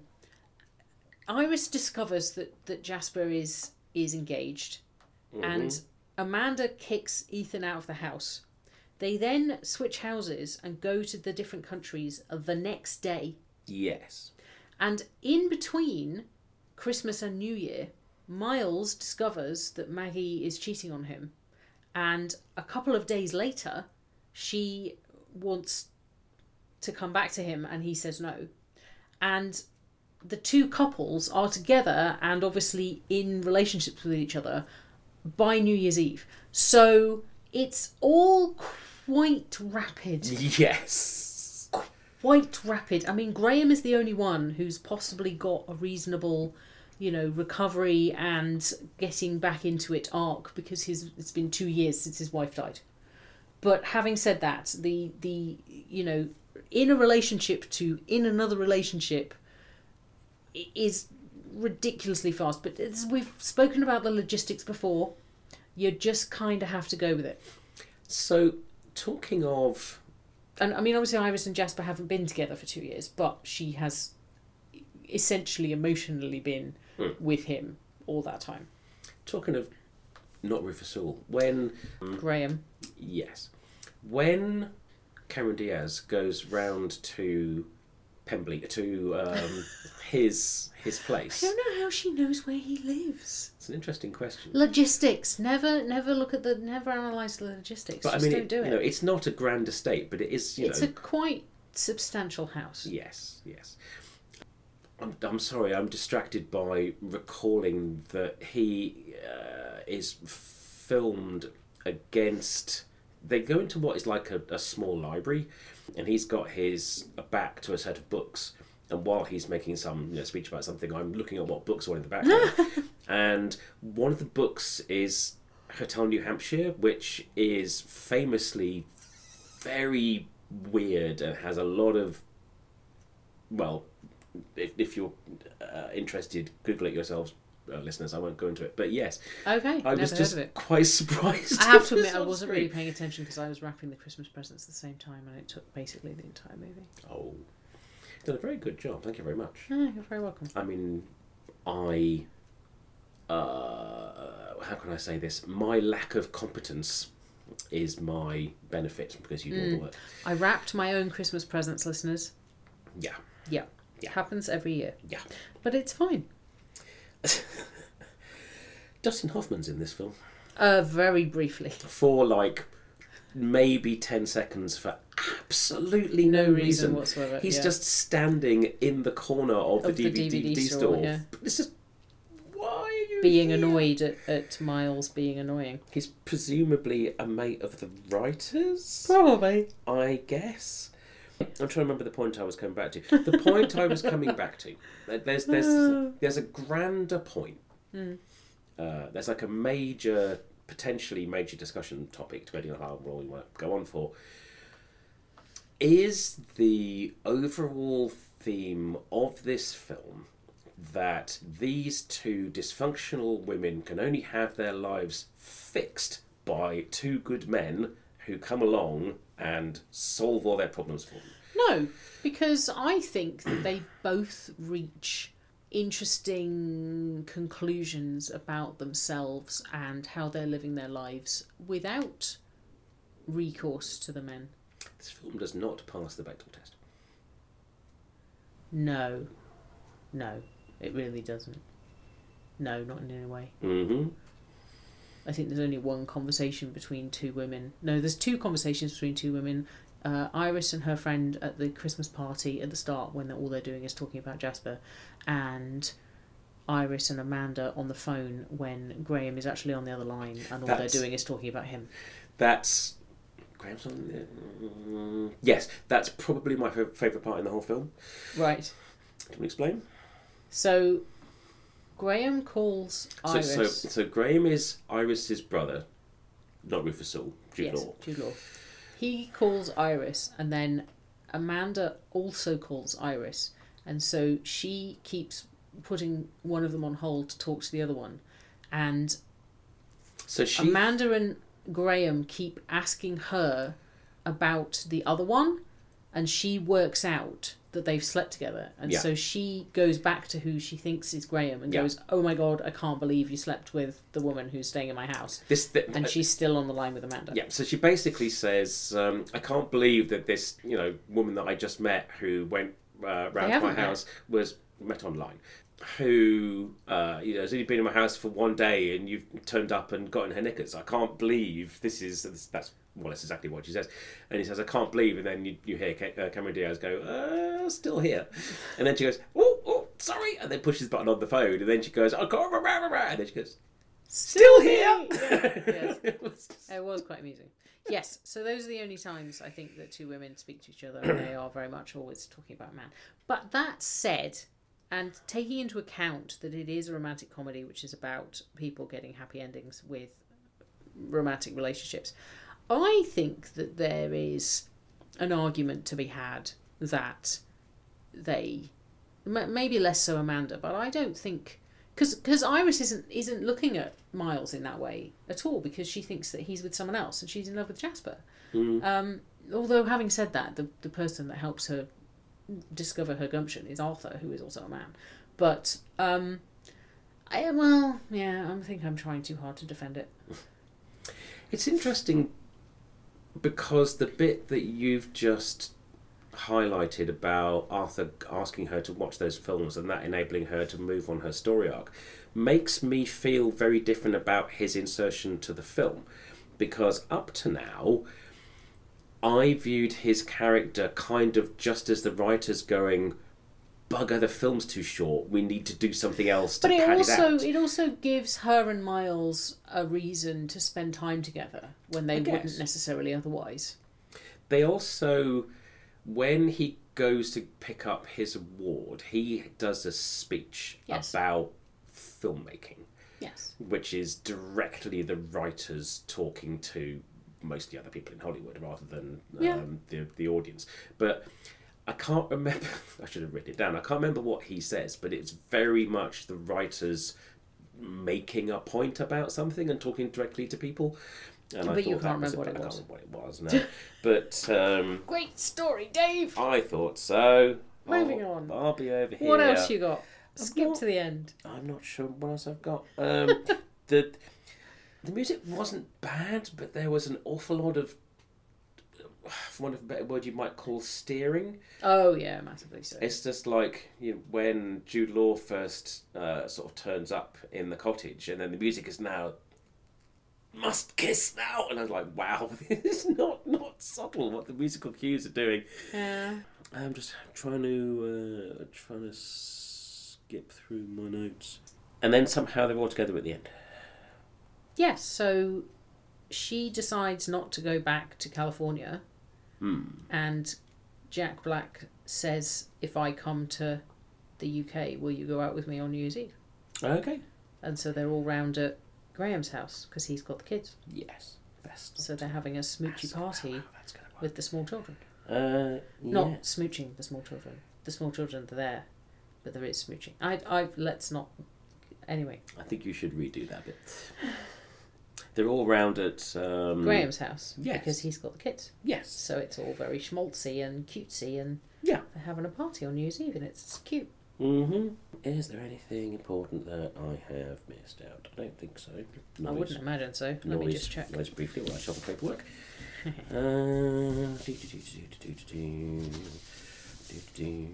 Iris discovers that, that Jasper is, is engaged. Mm-hmm. And Amanda kicks Ethan out of the house. They then switch houses and go to the different countries the next day. Yes. And in between Christmas and New Year, Miles discovers that Maggie is cheating on him. And a couple of days later, she wants to come back to him and he says no. And the two couples are together and obviously in relationships with each other by New Year's Eve. So it's all quite rapid. Yes. Quite rapid. I mean, Graham is the only one who's possibly got a reasonable you know, recovery and getting back into it arc, because his it's been two years since his wife died. But having said that, the the you know, in a relationship to in another relationship is ridiculously fast. But as we've spoken about the logistics before, you just kind of have to go with it. So, talking of... And I mean, obviously Iris and Jasper haven't been together for two years, but she has essentially emotionally been mm. with him all that time. Talking of not Rufus Sewell, when... Graham. Yes. When Cameron Diaz goes round to Pembrey, to um, his his place... I don't know how she knows where he lives. It's an interesting question. Logistics. Never never look at the... Never analyse the logistics. But Just I mean, don't it, do it. You know, it's not a grand estate, but it is, you it's know... It's a quite substantial house. Yes, yes. I'm, I'm sorry, I'm distracted by recalling that he uh, is filmed against... They go into what is like a, a small library, and he's got his back to a set of books, and while he's making some you know, speech about something, I'm looking at what books are in the background. And one of the books is Hotel New Hampshire, which is famously very weird and has a lot of, well, if, if you're uh, interested, Google it yourselves, uh, listeners. I won't go into it, but yes. Okay, I was never just heard of it. quite surprised. I have to it was admit, I on wasn't screen. really paying attention because I was wrapping the Christmas presents at the same time, and it took basically the entire movie. Oh, you've done a very good job. Thank you very much. Oh, you're very welcome. I mean, I, uh, how can I say this? My lack of competence is my benefit because you do all the work. I wrapped my own Christmas presents, listeners. Yeah. Yeah. Yeah. Happens every year. Yeah. But it's fine. Dustin Hoffman's in this film. Uh, very briefly. For like maybe ten seconds for absolutely no, No reason reason. whatsoever, He's yeah. just standing in the corner of, Of the, the D V D, D V D store. store, yeah. It's just, why are you Being here? annoyed at, at Miles being annoying. He's presumably a mate of the writers, Probably. I guess. I'm trying to remember the point I was coming back to. The point I was coming back to. There's there's there's a grander point. Mm. Uh, there's like a major, potentially major discussion topic, depending on how long we want to go on for. Is the overall theme of this film that these two dysfunctional women can only have their lives fixed by two good men who come along and solve all their problems for them? No, because I think that they both reach interesting conclusions about themselves and how they're living their lives without recourse to the men. This film does not pass the Bechdel test. No. No, it really doesn't. No, not in any way. Mm-hmm. I think there's only one conversation between two women. No, there's two conversations between two women. Uh, Iris and her friend at the Christmas party at the start when they're, all they're doing is talking about Jasper. And Iris and Amanda on the phone when Graham is actually on the other line and all That's- they're doing is talking about him. That's... Graham's on the... Yes, that's probably my favourite part in the whole film. Right. Can we explain? So Graham calls So, Iris... so, so Graham is Iris's brother, not Rufus Sewell, Jude yes, Law. Jude Law. He calls Iris, and then Amanda also calls Iris, and so she keeps putting one of them on hold to talk to the other one, and So she... Amanda and Graham keep asking her about the other one, and she works out that they've slept together, and Yeah. so she goes back to who she thinks is Graham and Yeah. goes, "Oh my god, I can't believe you slept with the woman who's staying in my house." This, th- And she's still on the line with Amanda. Yeah, so she basically says, um, I can't believe that this, you know, woman that I just met who went uh, round to my haven't met. house was met online. Who, uh, you know, has only been in my house for one day and you've turned up and got in her knickers. I can't believe this is, this, that's, well, that's exactly what she says. And he says, I can't believe, and then you, you hear Ca- uh, Cameron Diaz go, uh, still here. And then she goes, oh, oh, sorry, and then pushes the button on the phone, and then she goes, I can't remember, and then she goes, still here! Yeah, yes. It was just- It was quite amusing. Yes, so those are the only times I think that two women speak to each other, and they are very much always talking about man. But that said, and taking into account that it is a romantic comedy, which is about people getting happy endings with romantic relationships, I think that there is an argument to be had that they, maybe less so Amanda, but I don't think, because because Iris isn't isn't looking at Miles in that way at all, because she thinks that he's with someone else and she's in love with Jasper. Mm. Um, although having said that, the the person that helps her discover her gumption is Arthur, who is also a man. But um, I well, yeah, I think I'm trying too hard to defend it. It's interesting because the bit that you've just highlighted about Arthur asking her to watch those films and that enabling her to move on her story arc makes me feel very different about his insertion to the film, because up to now I viewed his character kind of just as the writers going, bugger, the film's too short, we need to do something else to but it pad also it out. it also gives her and Miles a reason to spend time together when they I guess. wouldn't necessarily otherwise. They also, when he goes to pick up his award, he does a speech Yes. about filmmaking, Yes. which is directly the writers talking to mostly other people in Hollywood rather than um, Yeah. the the audience. But I can't remember, I should have written it down, I can't remember what he says, but it's very much the writers making a point about something and talking directly to people. And But I you thought that can't was a remember bit- what it I can't remember what it was, no. But um, Great story, Dave! I thought so. Moving I'll, on. I'll be over here. What else you got? Skip not- to the end. I'm not sure what else I've got. Um, the the music wasn't bad, but there was an awful lot of, for want of a better word, you might call steering. Oh, yeah, massively so. It's just like, you know, when Jude Law first uh, sort of turns up in the cottage, and then the music is now must kiss now, and I was like, wow, this is not not subtle what the musical cues are doing. Yeah. I'm just trying to uh, trying to skip through my notes, and then somehow they're all together at the end. Yes, so she decides not to go back to California, Hmm. and Jack Black says, if I come to the U K, will you go out with me on New Year's Eve? Okay. And so they're all round at Graham's house, because he's got the kids. Yes. Best. So they're having a smoochy That's gonna- party wow, that's gonna work. with the small children. Uh, Not yeah. smooching the small children. The small children are there, but there is smooching. I, I, let's not... Anyway. I think you should redo that bit. They're all round at um, Graham's house. yes. Because he's got the kids. Yes. So it's all very schmaltzy and cutesy, and Yeah. they're having a party on New Year's Eve, and it's cute. Mm-hmm. Is there anything important that I have missed out? I don't think so. Noise. I wouldn't imagine so. Let Noise. me just check. Noise briefly while I shuffle paperwork. uh, do, do, do, do, do, do, do, do, do.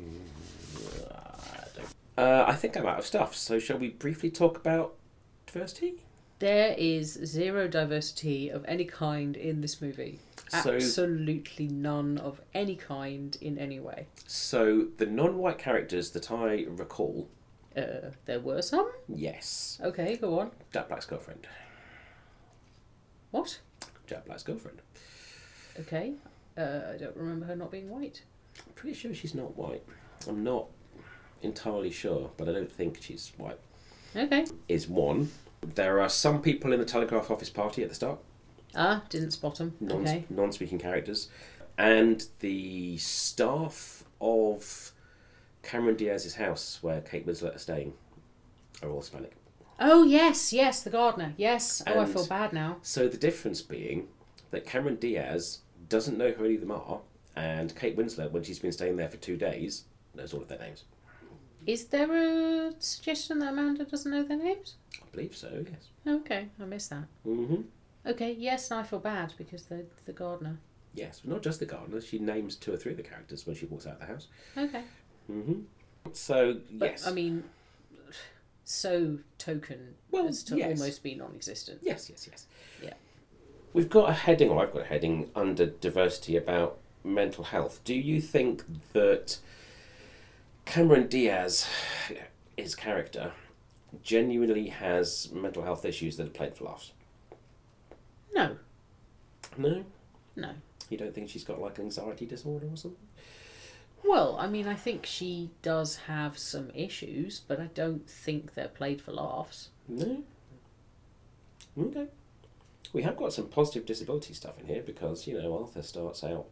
I don't- Uh, I think I'm out of stuff, so shall we briefly talk about diversity? There is zero diversity of any kind in this movie. So- Absolutely none of any kind in any way. So, the non-white characters that I recall, Uh, there were some? yes, Okay, go on. Jack Black's girlfriend. What? Jack Black's girlfriend. Okay. Uh, I don't remember her not being white. I'm pretty sure she's not white. I'm not entirely sure, but I don't think she's white. Okay. Is one. There are some people in the Telegraph Office party at the start, Ah, didn't spot them. non Okay. non-speaking characters, and the staff of Cameron Diaz's house, where Kate Winslet is staying, are all Hispanic. Oh, yes, yes, the gardener. Yes. Oh, I And- feel bad now. So the difference being that Cameron Diaz doesn't know who any of them are, and Kate Winslet, when she's been staying there for two days, knows all of their names. Is there a suggestion that Amanda doesn't know their names? I believe so, yes. Okay, I missed that. Mm-hmm. Okay, yes, I feel bad because they're the gardener. Yes, but not just the gardener. She names two or three of the characters when she walks out of the house. Okay. Mm-hmm. So, But, yes. I mean, so token Well, as to yes. almost be non-existent. Yes, yes, yes. Yeah. We've got a heading, or I've got a heading under diversity about mental health. Do you think that Cameron Diaz, his character, genuinely has mental health issues that are played for laughs? No, No? no. You don't think she's got like anxiety disorder or something? Well, I mean, I think she does have some issues, but I don't think they're played for laughs. No. Okay. We have got some positive disability stuff in here because, you know, Arthur starts out...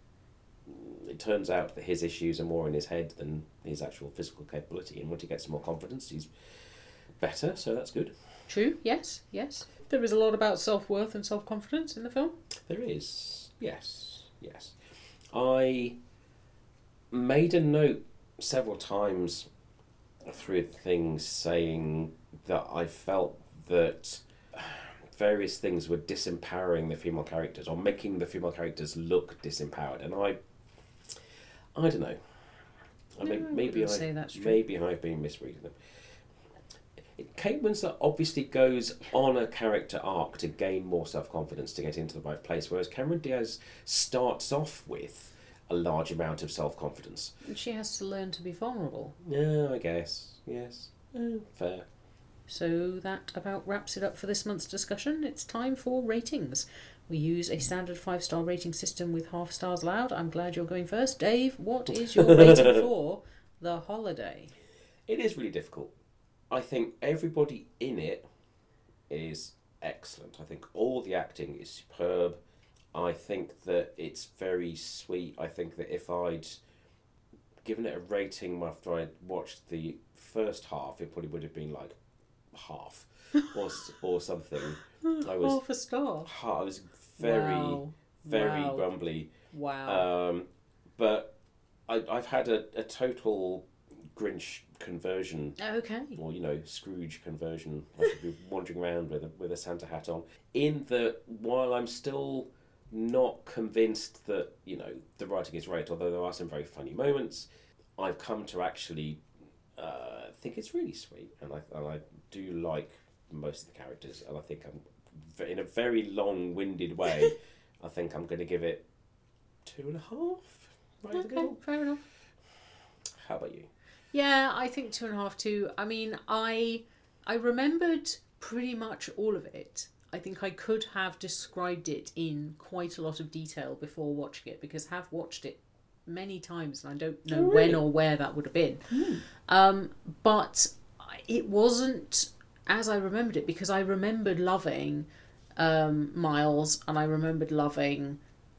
It turns out that his issues are more in his head than his actual physical capability, and once he gets more confidence, he's better, so that's good. True, yes, yes. There is a lot about self-worth and self-confidence in the film. There is, yes, yes. I made a note several times through things saying that I felt that various things were disempowering the female characters or making the female characters look disempowered, and I I don't know. I No, mean, I maybe I wouldn't say that's true. maybe I've been misreading them. Kate Winslet obviously goes on a character arc to gain more self-confidence to get into the right place, whereas Cameron Diaz starts off with a large amount of self-confidence. And she has to learn to be vulnerable. Yeah, I guess. Yes. Eh, fair. So that about wraps it up for this month's discussion. It's time for ratings. We use a standard five-star rating system with half stars allowed. I'm glad you're going first. Dave, what is your rating for The Holiday? It is really difficult. I think everybody in it is excellent. I think all the acting is superb. I think that it's very sweet. I think that if I'd given it a rating after I'd watched the first half, it probably would have been like half or or something. I was half a star. I was very Wow. very Wow. grumbly. Wow. Um, but I I've had a, a total Grinch conversion, Okay. or you know Scrooge conversion. I should be wandering around with a with a Santa hat on. In that, while I'm still not convinced that you know the writing is right, although there are some very funny moments, I've come to actually uh, think it's really sweet, and I and I do like most of the characters, and I think I'm in a very long-winded way. I think I'm going to give it two and a half. Right in the Okay, middle. fair enough. How about you? Yeah, I think two and a half too. I mean, I I remembered pretty much all of it. I think I could have described it in quite a lot of detail before watching it, because I have watched it many times and I don't know Oh, really? when or where that would have been. Um, but it wasn't as I remembered it, because I remembered loving um, Miles, and I remembered loving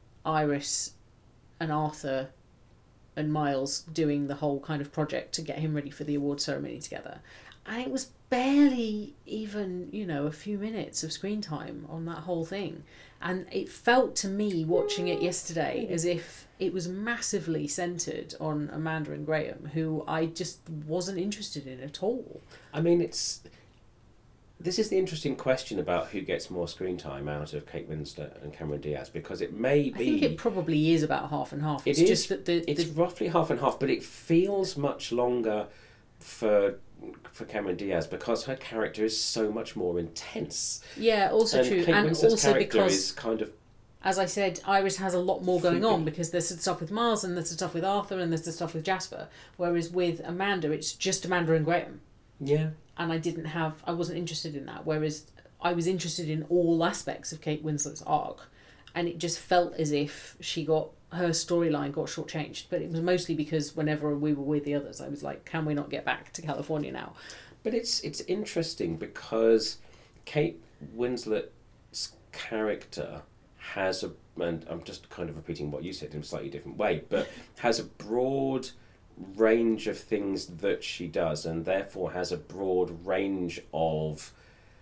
Iris and Arthur and Miles doing the whole kind of project to get him ready for the award ceremony together. And it was barely even, you know, a few minutes of screen time on that whole thing. And it felt to me, watching it yesterday, as if it was massively centred on Amanda and Graham, who I just wasn't interested in at all. I mean, it's... This is the interesting question about who gets more screen time out of Kate Winslet and Cameron Diaz, because it may be... I think it probably is about half and half. It's It is, just that the, it's the roughly half and half, but it feels much longer for for Cameron Diaz because her character is so much more intense. yeah, also and true, Kate and Winslet's also character because, is kind of... as I said, Iris has a lot more going on, Flippy. because there's the stuff with Miles and there's the stuff with Arthur and there's the stuff with Jasper. Whereas with Amanda, it's just Amanda and Graham, Yeah. and I didn't have, I wasn't interested in that. Whereas I was interested in all aspects of Kate Winslet's arc, and it just felt as if she got her storyline got shortchanged. But it was mostly because whenever we were with the others, I was like, can we not get back to California now? But it's it's interesting because Kate Winslet's character has a, and I'm just kind of repeating what you said in a slightly different way, but has a broad range of things that she does, and therefore has a broad range of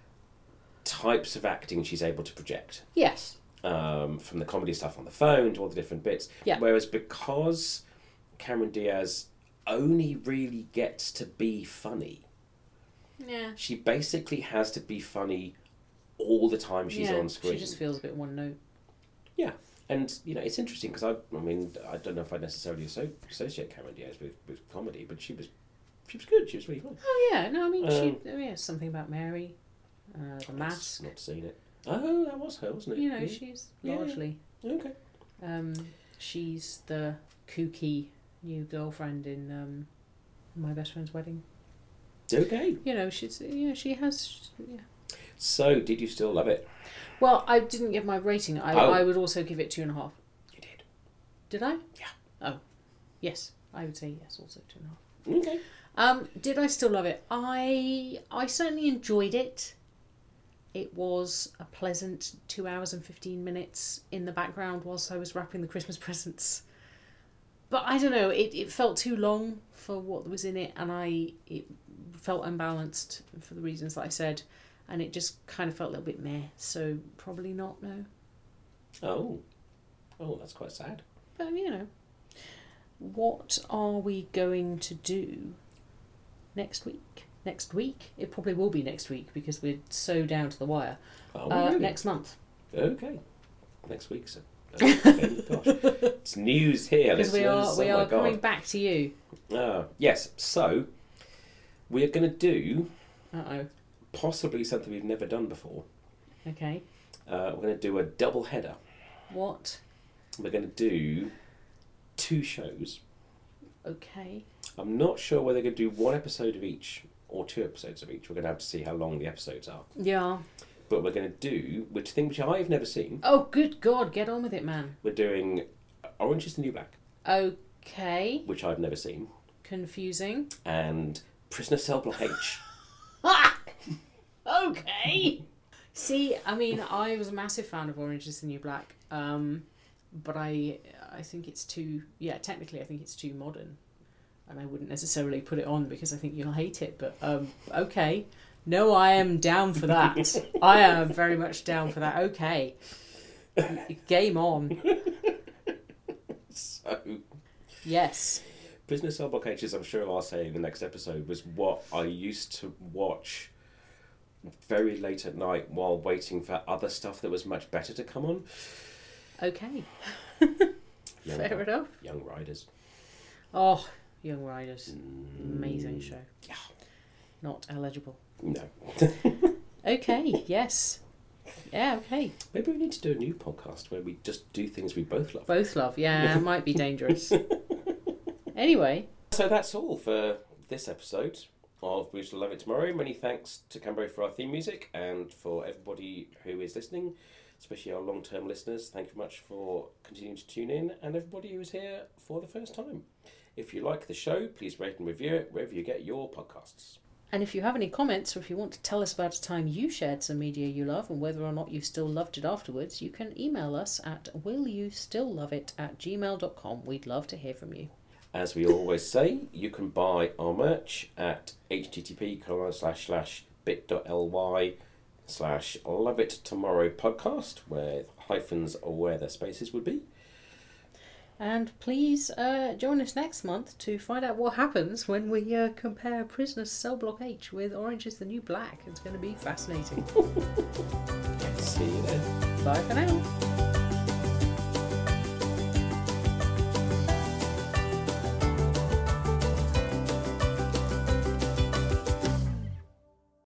types of acting she's able to project. Yes. Um, from the comedy stuff on the phone to all the different bits. Yeah. Whereas because Cameron Diaz only really gets to be funny, Yeah. she basically has to be funny all the time she's yeah, on screen. She just feels a bit one note. Yeah, and you know it's interesting because I, I mean, I don't know if I necessarily asso- associate Cameron Diaz with, with comedy, but she was, she was good. She was really fun. Oh yeah, no, I mean, Um, she, oh, yeah, something about Mary, uh, the mask. Not seen it. Oh, that was her, wasn't it? You know, Yeah. she's Yeah. largely. Okay. Um, she's the kooky new girlfriend in um, My Best Friend's Wedding. Okay. You know, she's yeah, she has. Yeah. So, did you still love it? Well, I didn't give my rating. I Oh. I would also give it two and a half. You did. Did I? Yeah. Oh, yes. I would say yes, also two and a half. Okay. Um, did I still love it? I I certainly enjoyed it. It was a pleasant two hours and fifteen minutes in the background whilst I was wrapping the Christmas presents. But I don't know, it, it felt too long for what was in it, and I it felt unbalanced for the reasons that I said, and it just kind of felt a little bit meh, so probably not, no. Oh. Oh, that's quite sad. But, you know, what are we going to do next week? Next week? It probably will be next week because we're so down to the wire. Oh, uh, really? Next month. Okay. Next week, so. Okay, gosh. It's news here, Because we listeners. are, we oh are my coming God. back to you. Ah, yes, so we are going to do Uh-oh. possibly something we've never done before. Okay. Uh, we're going to do a double header. What? We're going to do two shows. Okay. I'm not sure whether we're going to do one episode of each or two episodes of each. We're going to have to see how long the episodes are. Yeah. But we're going to do, which thing which I've never seen, Oh, good God, get on with it, man. we're doing Orange is the New Black, Okay. which I've never seen, Confusing. and Prisoner Cell Block H. Ah! Okay. See, I mean, I was a massive fan of Orange is the New Black, um, but I, I think it's too. Yeah, technically, I think it's too modern, and I wouldn't necessarily put it on because I think you'll hate it. But um, okay, no, I am down for that. I am very much down for that. Okay, game on. So, Yes. Prisoner Cell Block H, as I'm sure I'll say in the next episode, was what I used to watch very late at night while waiting for other stuff that was much better to come on. Okay. Young, Fair enough. Young Riders. Oh, Young Riders, amazing show. Yeah. Not eligible. No. Okay. Yes. Yeah. Okay. Maybe we need to do a new podcast where we just do things we both love. Both love. Yeah, it might be dangerous. Anyway, So that's all for this episode of We Shall Love It Tomorrow. Many thanks to Cambro for our theme music, and for everybody who is listening, especially our long-term listeners. Thank you very much for continuing to tune in, and everybody who is here for the first time. If you like the show, please rate and review it wherever you get your podcasts. and if you have any comments, or if you want to tell us about a time you shared some media you love and whether or not you still loved it afterwards, you can email us at willyoustillloveit at gmail dot com. We'd love to hear from you. As we always say, you can buy our merch at http colon slash slash bit.ly slash love it tomorrow podcast, where hyphens are where the spaces would be. And please uh, join us next month to find out what happens when we uh, compare Prisoner Cell Block H with Orange is the New Black. It's going to be fascinating. See you then. Bye for now.